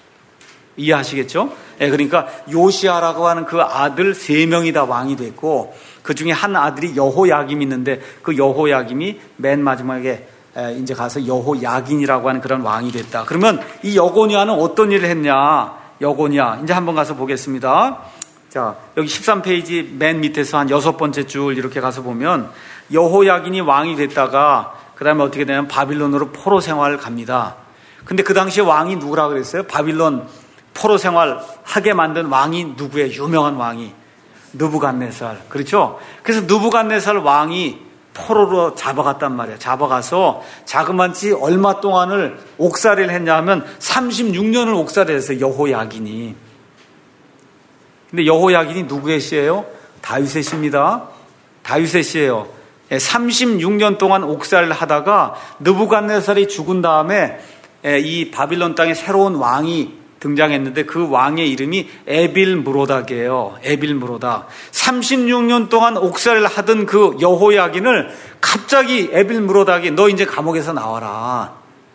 이해하시겠죠? 그러니까 요시아라고 하는 그 아들 3명이 다 왕이 됐고 그 중에 한 아들이 여호야김이 있는데 그 여호야김이 맨 마지막에 이제 가서 여호야긴이라고 하는 그런 왕이 됐다. 그러면 이 여고니아는 어떤 일을 했냐? 여고니아 이제 한번 가서 보겠습니다. 자, 여기 13페이지 맨 밑에서 한 6번째 줄 이렇게 가서 보면 여호야긴이 왕이 됐다가 그 다음에 어떻게 되냐면 바빌론으로 포로 생활을 갑니다. 근데 그 당시에 왕이 누구라고 그랬어요? 바빌론 포로 생활 하게 만든 왕이 누구예요? 유명한 왕이 느부갓네살. 그렇죠? 그래서 느부갓네살 왕이 포로로 잡아갔단 말이에요. 잡아가서 자그만치 얼마 동안을 옥살이를 했냐 하면 36년을 옥살이를 했어요. 여호야긴이. 근데 여호야긴이 누구의 씨예요? 다윗의 씨입니다. 다윗의 씨예요. 36년 동안 옥살이를 하다가 느부갓네살이 죽은 다음에 이 바빌론 땅에 새로운 왕이 등장했는데 그 왕의 이름이 에빌므로닥이에요. 에빌므로닥. 36년 동안 옥살이를 하던 그 여호야긴을 갑자기 에빌므로닥이 너 이제 감옥에서 나와라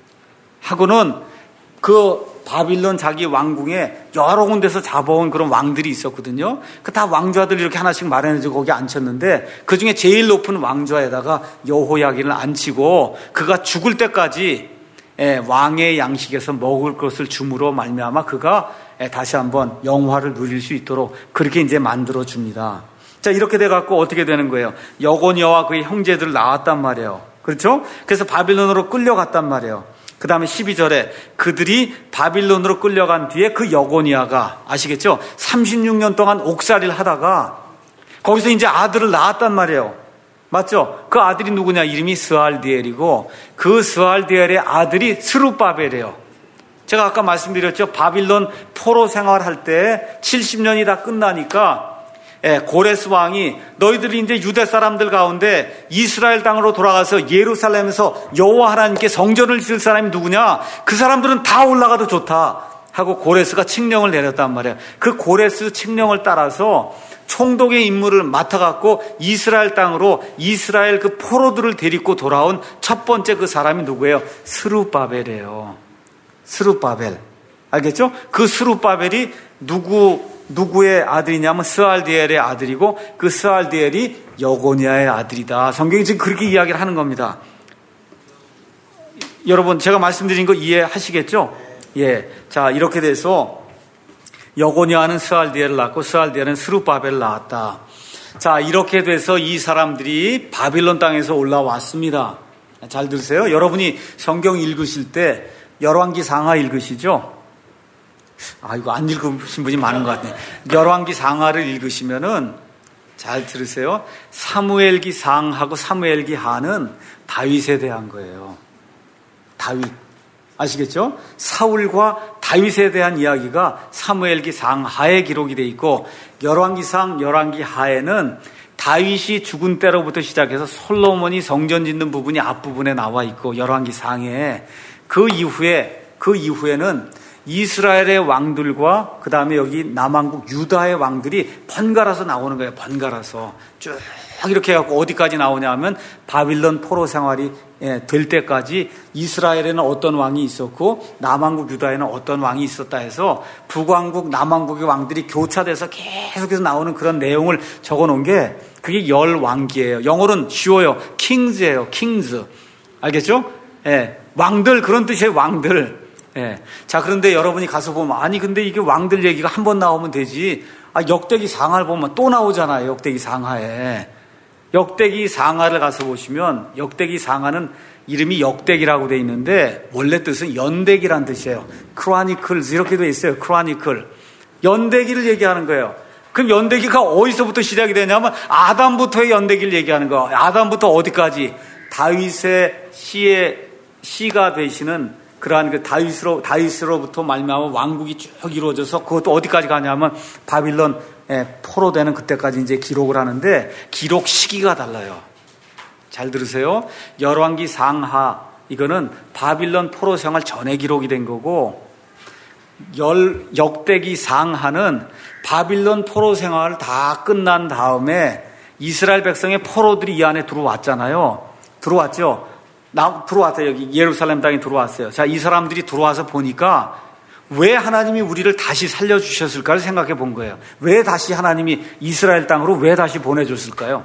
하고는 그 바빌론 자기 왕궁에 여러 군데서 잡아온 그런 왕들이 있었거든요. 그 다 왕좌들 이렇게 하나씩 마련해서 거기 앉혔는데 그 중에 제일 높은 왕좌에다가 여호야긴을 앉히고 그가 죽을 때까지 왕의 양식에서 먹을 것을 줌으로 말미암아 그가 다시 한번 영화를 누릴 수 있도록 그렇게 이제 만들어 줍니다. 자, 이렇게 돼 갖고 어떻게 되는 거예요? 여고니아와 그의 형제들 나왔단 말이에요. 그렇죠? 그래서 바빌론으로 끌려갔단 말이에요. 그 다음에 12절에 그들이 바빌론으로 끌려간 뒤에 그 여고니아가 아시겠죠? 36년 동안 옥살이를 하다가 거기서 이제 아들을 낳았단 말이에요. 맞죠? 그 아들이 누구냐? 이름이 스알디엘이고 그 스알디엘의 아들이 스룹바벨이에요. 제가 아까 말씀드렸죠. 바빌론 포로 생활할 때 70년이 다 끝나니까 고레스 왕이 너희들이 이제 유대 사람들 가운데 이스라엘 땅으로 돌아가서 예루살렘에서 여호와 하나님께 성전을 지을 사람이 누구냐? 그 사람들은 다 올라가도 좋다 하고 고레스가 칙령을 내렸단 말이에요. 그 고레스 칙령을 따라서 총독의 임무를 맡아갖고 이스라엘 땅으로 이스라엘 그 포로들을 데리고 돌아온 첫 번째 그 사람이 누구예요? 스룹바벨이에요. 스룹바벨. 알겠죠? 그 스룹바벨이 누구의 아들이냐면 스알디엘의 아들이고 그 스알디엘이 여고니아의 아들이다. 성경이 지금 그렇게 이야기를 하는 겁니다. 여러분 제가 말씀드린 거 이해하시겠죠? 예. 자, 이렇게 돼서 여고니아는 스알디엘을 낳고 스알디엘은 스룹바벨을 낳았다. 자, 이렇게 돼서 이 사람들이 바빌론 땅에서 올라왔습니다. 잘 들으세요. 여러분이 성경 읽으실 때 열왕기 상하 읽으시죠? 이거 안 읽으신 분이 많은 것 같네. 열왕기 상하를 읽으시면은 잘 들으세요. 사무엘기 상하고 사무엘기 하는 다윗에 대한 거예요. 다윗. 아시겠죠? 사울과 다윗에 대한 이야기가 사무엘기 상하에 기록이 되어 있고 열왕기 상, 열왕기 하에는 다윗이 죽은 때로부터 시작해서 솔로몬이 성전 짓는 부분이 앞부분에 나와 있고 열왕기 상에 그 이후에는 이스라엘의 왕들과 그 다음에 여기 남왕국 유다의 왕들이 번갈아서 나오는 거예요. 번갈아서 쭉 이렇게 해갖고 어디까지 나오냐 하면 바빌론 포로 생활이 될 때까지 이스라엘에는 어떤 왕이 있었고 남왕국 유다에는 어떤 왕이 있었다 해서 북왕국 남왕국의 왕들이 교차돼서 계속해서 나오는 그런 내용을 적어놓은 게 그게 열왕기예요. 영어로는 쉬워요. 킹즈예요. 킹즈. 알겠죠? 왕들, 그런 뜻이에요. 왕들. 자, 그런데 여러분이 가서 보면 아니 근데 이게 왕들 얘기가 한 번 나오면 되지. 역대기 상하를 보면 또 나오잖아요. 역대기 상하에. 역대기 상하를 가서 보시면 역대기 상하는 이름이 역대기라고 돼 있는데 원래 뜻은 연대기란 뜻이에요. Chronicles 이렇게 돼 있어요. Chronicle. 연대기를 얘기하는 거예요. 그럼 연대기가 어디서부터 시작이 되냐면 아담부터의 연대기를 얘기하는 거예요. 아담부터 어디까지? 다윗의 시가 되시는 그러한 그 다윗으로부터 말미암아 왕국이 쭉 이루어져서 그것도 어디까지 가냐면 바빌론 포로 되는 그때까지 이제 기록을 하는데 기록 시기가 달라요. 잘 들으세요. 열왕기 상하 이거는 바빌론 포로 생활 전에 기록이 된 거고 역대기 상하는 바빌론 포로 생활 다 끝난 다음에 이스라엘 백성의 포로들이 이 안에 들어왔잖아요. 들어왔죠. 들어왔어요. 여기 예루살렘 땅에 들어왔어요. 자, 이 사람들이 들어와서 보니까 왜 하나님이 우리를 다시 살려주셨을까를 생각해 본 거예요. 왜 다시 하나님이 이스라엘 땅으로 왜 다시 보내줬을까요?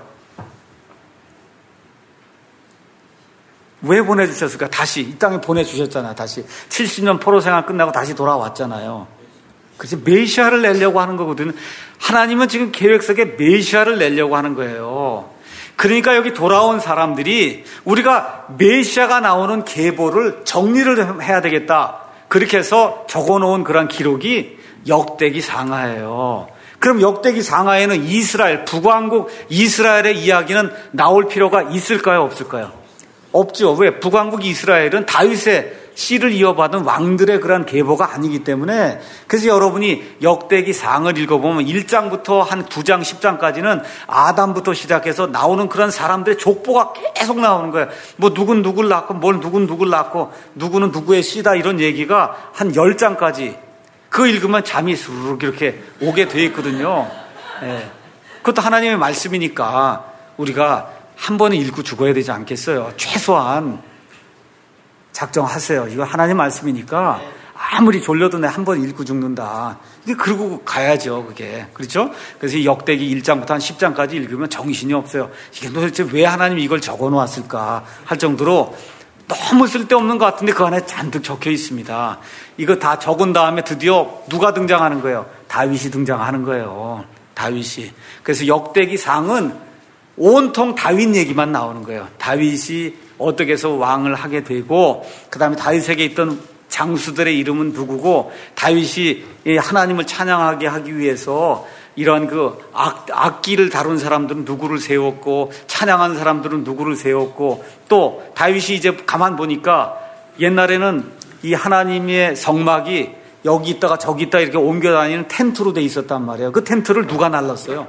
왜 보내주셨을까? 다시 이 땅에 보내주셨잖아요. 다시 70년 포로 생활 끝나고 다시 돌아왔잖아요. 그래서 메시아를 내려고 하는 거거든요. 하나님은 지금 계획 속에 메시아를 내려고 하는 거예요. 그러니까 여기 돌아온 사람들이 우리가 메시아가 나오는 계보를 정리를 해야 되겠다. 그렇게 해서 적어놓은 그런 기록이 역대기 상하예요. 그럼 역대기 상하에는 이스라엘, 북왕국 이스라엘의 이야기는 나올 필요가 있을까요? 없을까요? 없죠. 왜? 북왕국 이스라엘은 다윗의 씨를 이어받은 왕들의 그런 계보가 아니기 때문에 그래서 여러분이 역대기 상을 읽어보면 1장부터 한 9장, 10장까지는 아담부터 시작해서 나오는 그런 사람들의 족보가 계속 나오는 거예요. 뭐 누군 누굴 낳고 뭘 누군 누굴 낳고 누구는 누구의 씨다 이런 얘기가 한 10장까지 그거 읽으면 잠이 스르륵 이렇게 오게 돼 있거든요. 그것도 하나님의 말씀이니까 우리가 한 번에 읽고 죽어야 되지 않겠어요? 최소한 작정하세요. 이거 하나님 말씀이니까 아무리 졸려도 내 한 번 읽고 죽는다. 이게 그러고 가야죠, 그게. 그렇죠? 그래서 이 역대기 1장부터 한 10장까지 읽으면 정신이 없어요. 이게 도대체 왜 하나님이 이걸 적어 놓았을까 할 정도로 너무 쓸데없는 것 같은데 그 안에 잔뜩 적혀 있습니다. 이거 다 적은 다음에 드디어 누가 등장하는 거예요? 다윗이 등장하는 거예요. 다윗이. 그래서 역대기 상은 온통 다윗 얘기만 나오는 거예요. 다윗이 어떻게 해서 왕을 하게 되고 그 다음에 다윗에게 있던 장수들의 이름은 누구고 다윗이 하나님을 찬양하게 하기 위해서 이런 그 악기를 다룬 사람들은 누구를 세웠고 찬양한 사람들은 누구를 세웠고 또 다윗이 이제 가만 보니까 옛날에는 이 하나님의 성막이 여기 있다가 저기 있다 이렇게 옮겨 다니는 텐트로 돼 있었단 말이에요. 그 텐트를 누가 날랐어요?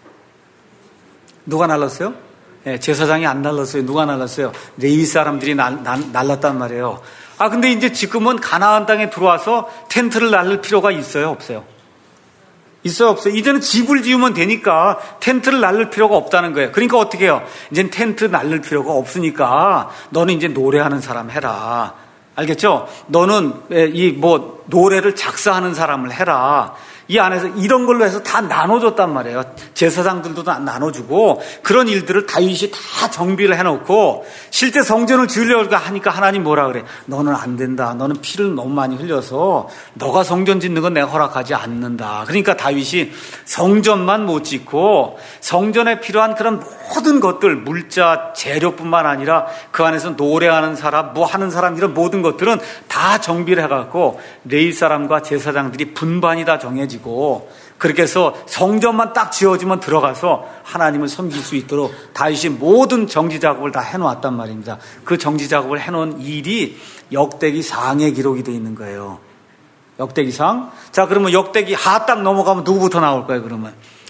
누가 날랐어요? 제사장이 안 날랐어요. 누가 날랐어요? 레위 사람들이 날랐단 말이에요. 근데 이제 지금은 가나안 땅에 들어와서 텐트를 날릴 필요가 있어요? 없어요? 있어요? 없어요? 이제는 집을 지으면 되니까 텐트를 날릴 필요가 없다는 거예요. 그러니까 어떻게 해요? 이제는 텐트 날릴 필요가 없으니까 너는 이제 노래하는 사람 해라. 알겠죠? 너는 노래를 작사하는 사람을 해라. 이 안에서 이런 걸로 해서 다 나눠줬단 말이에요. 제사장들도 다 나눠주고 그런 일들을 다윗이 다 정비를 해놓고 실제 성전을 지으려고 하니까 하나님 뭐라 그래? 너는 안 된다. 너는 피를 너무 많이 흘려서 너가 성전 짓는 건 내가 허락하지 않는다. 그러니까 다윗이 성전만 못 짓고 성전에 필요한 그런 모든 것들 물자 재료뿐만 아니라 그 안에서 노래하는 사람 뭐 하는 사람 이런 모든 것들은 다 정비를 해갖고 레위 사람과 제사장들이 분반이 다 정해지고 그렇게 해서 성전만 딱 지어지면 들어가서 하나님을 섬길 수 있도록 다윗이 모든 정지 작업을 다 해놓았단 말입니다. 그 정지 작업을 해놓은 일이 역대기 상에 기록이 되어 있는 거예요. 역대기 상. 자, 그러면 역대기 하 딱 넘어가면 누구부터 나올 거예요? 그러면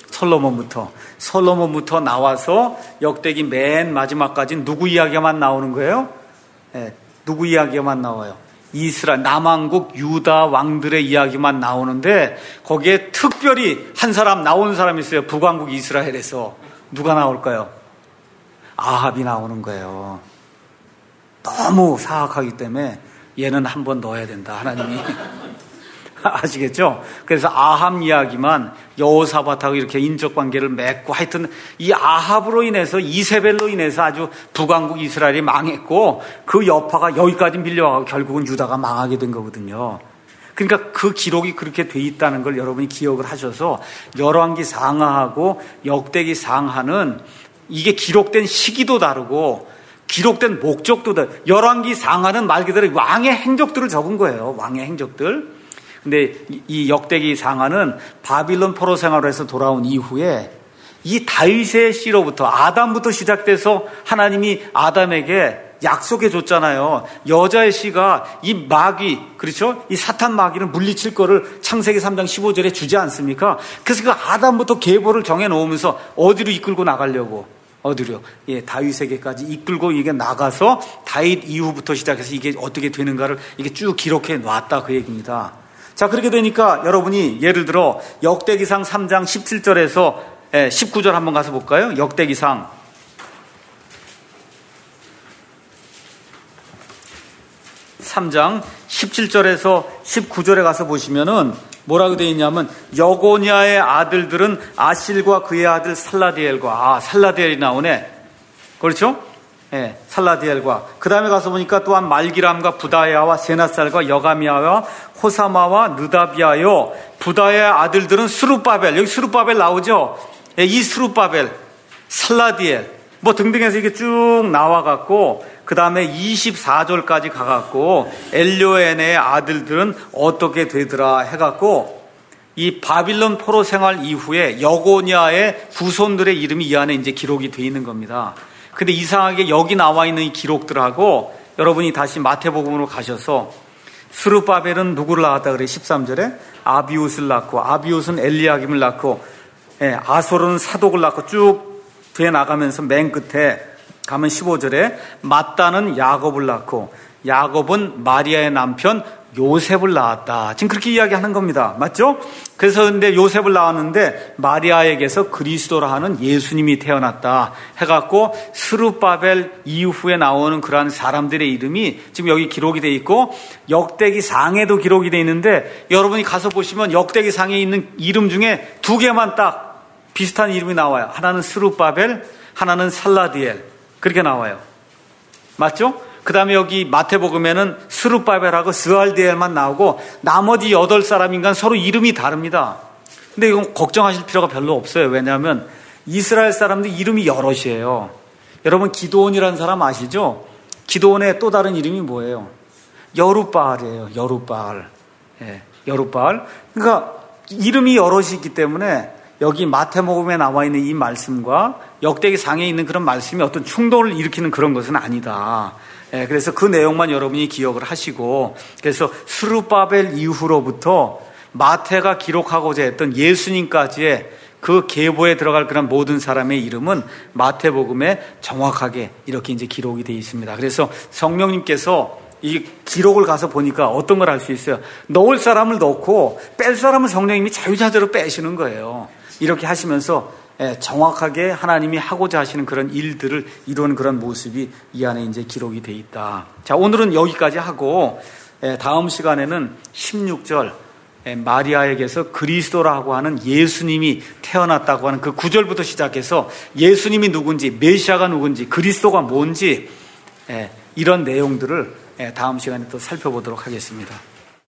솔로몬부터 나와서 역대기 맨 마지막까지 누구 이야기만 나오는 거예요? 누구 이야기만 나와요? 이스라엘, 남왕국 유다 왕들의 이야기만 나오는데 거기에 특별히 한 사람 나온 사람이 있어요. 북왕국 이스라엘에서. 누가 나올까요? 아합이 나오는 거예요. 너무 사악하기 때문에 얘는 한번 넣어야 된다, 하나님이. 아시겠죠? 그래서 아합 이야기만 여호사밧하고 이렇게 인적관계를 맺고, 하여튼 이 아합으로 인해서, 이세벨로 인해서 아주 북왕국 이스라엘이 망했고, 그 여파가 여기까지 밀려와서 결국은 유다가 망하게 된 거거든요. 그러니까 그 기록이 그렇게 돼 있다는 걸 여러분이 기억을 하셔서 열왕기 상하하고 역대기 상하는 이게 기록된 시기도 다르고 기록된 목적도 다르고, 열왕기 상하는 말 그대로 왕의 행적들을 적은 거예요. 왕의 행적들. 근데 이 역대기 상하는 바빌론 포로 생활을 해서 돌아온 이후에 이 다윗의 씨로부터, 아담부터 시작돼서 하나님이 아담에게 약속해 줬잖아요. 여자의 씨가 이 마귀, 그렇죠? 이 사탄 마귀를 물리칠 거를 창세기 3장 15절에 주지 않습니까? 그래서 그 아담부터 계보를 정해 놓으면서 어디로 이끌고 나가려고? 어디로? 예, 다윗에게까지 이끌고 이게 나가서 다윗 이후부터 시작해서 이게 어떻게 되는가를 이게 쭉 기록해 놨다, 그 얘기입니다. 자, 그렇게 되니까 여러분이 예를 들어 역대기상 3장 17절에서 19절 한번 가서 볼까요? 역대기상 3장 17절에서 19절에 가서 보시면은 뭐라고 되어 있냐면, 여고냐의 아들들은 아실과 그의 아들 살라디엘과, 살라디엘이 나오네. 그렇죠? 예, 살라디엘과. 그 다음에 가서 보니까 또한 말기람과 부다야와 세나살과 여가미야와 호사마와 느다비아요. 부다의 아들들은 스룹바벨. 여기 스룹바벨 나오죠? 예, 이 스룹바벨, 살라디엘, 뭐 등등해서 이게 쭉 나와갖고, 그 다음에 24절까지 가갖고, 엘료엔의 아들들은 어떻게 되더라 해갖고, 이 바빌론 포로 생활 이후에 여고냐의 후손들의 이름이 이 안에 이제 기록이 돼 있는 겁니다. 근데 이상하게 여기 나와 있는 이 기록들하고 여러분이 다시 마태복음으로 가셔서 스룹바벨은 누구를 낳았다 그래? 13절에 아비웃을 낳고, 아비웃은 엘리야김을 낳고, 아소르는 사독을 낳고 쭉 돼 나가면서 맨 끝에 가면 15절에 마따는 야곱을 낳고, 야곱은 마리아의 남편 요셉을 낳았다. 지금 그렇게 이야기하는 겁니다. 맞죠? 그래서 근데 요셉을 낳았는데 마리아에게서 그리스도라 하는 예수님이 태어났다 해갖고, 스룹바벨 이후에 나오는 그러한 사람들의 이름이 지금 여기 기록이 돼 있고, 역대기 상에도 기록이 돼 있는데, 여러분이 가서 보시면 역대기 상에 있는 이름 중에 두 개만 딱 비슷한 이름이 나와요. 하나는 스룹바벨, 하나는 살라디엘. 그렇게 나와요. 맞죠? 그 다음에 여기 마태복음에는 스룹바벨하고 스알디엘만 나오고 나머지 8사람인가 서로 이름이 다릅니다. 근데 이건 걱정하실 필요가 별로 없어요. 왜냐하면 이스라엘 사람들 이름이 여럿이에요. 여러분 기드온이라는 사람 아시죠? 기드온의 또 다른 이름이 뭐예요? 여룻바알이에요. 여룻바알. 예, 여룻바알. 그러니까 이름이 여럿이 있기 때문에 여기 마태복음에 나와 있는 이 말씀과 역대기 상에 있는 그런 말씀이 어떤 충돌을 일으키는 그런 것은 아니다. 그래서 그 내용만 여러분이 기억을 하시고, 그래서 스룹바벨 이후로부터 마태가 기록하고자 했던 예수님까지의 그 계보에 들어갈 그런 모든 사람의 이름은 마태복음에 정확하게 이렇게 이제 기록이 되어 있습니다. 그래서 성령님께서 이 기록을 가서 보니까 어떤 걸 알 수 있어요? 넣을 사람을 넣고 뺄 사람은 성령님이 자유자재로 빼시는 거예요. 이렇게 하시면서 정확하게 하나님이 하고자 하시는 그런 일들을 이루는 그런 모습이 이 안에 이제 기록이 돼 있다. 자, 오늘은 여기까지 하고 다음 시간에는 16절 마리아에게서 그리스도라고 하는 예수님이 태어났다고 하는 그 구절부터 시작해서 예수님이 누군지, 메시아가 누군지, 그리스도가 뭔지 이런 내용들을 다음 시간에 또 살펴보도록 하겠습니다.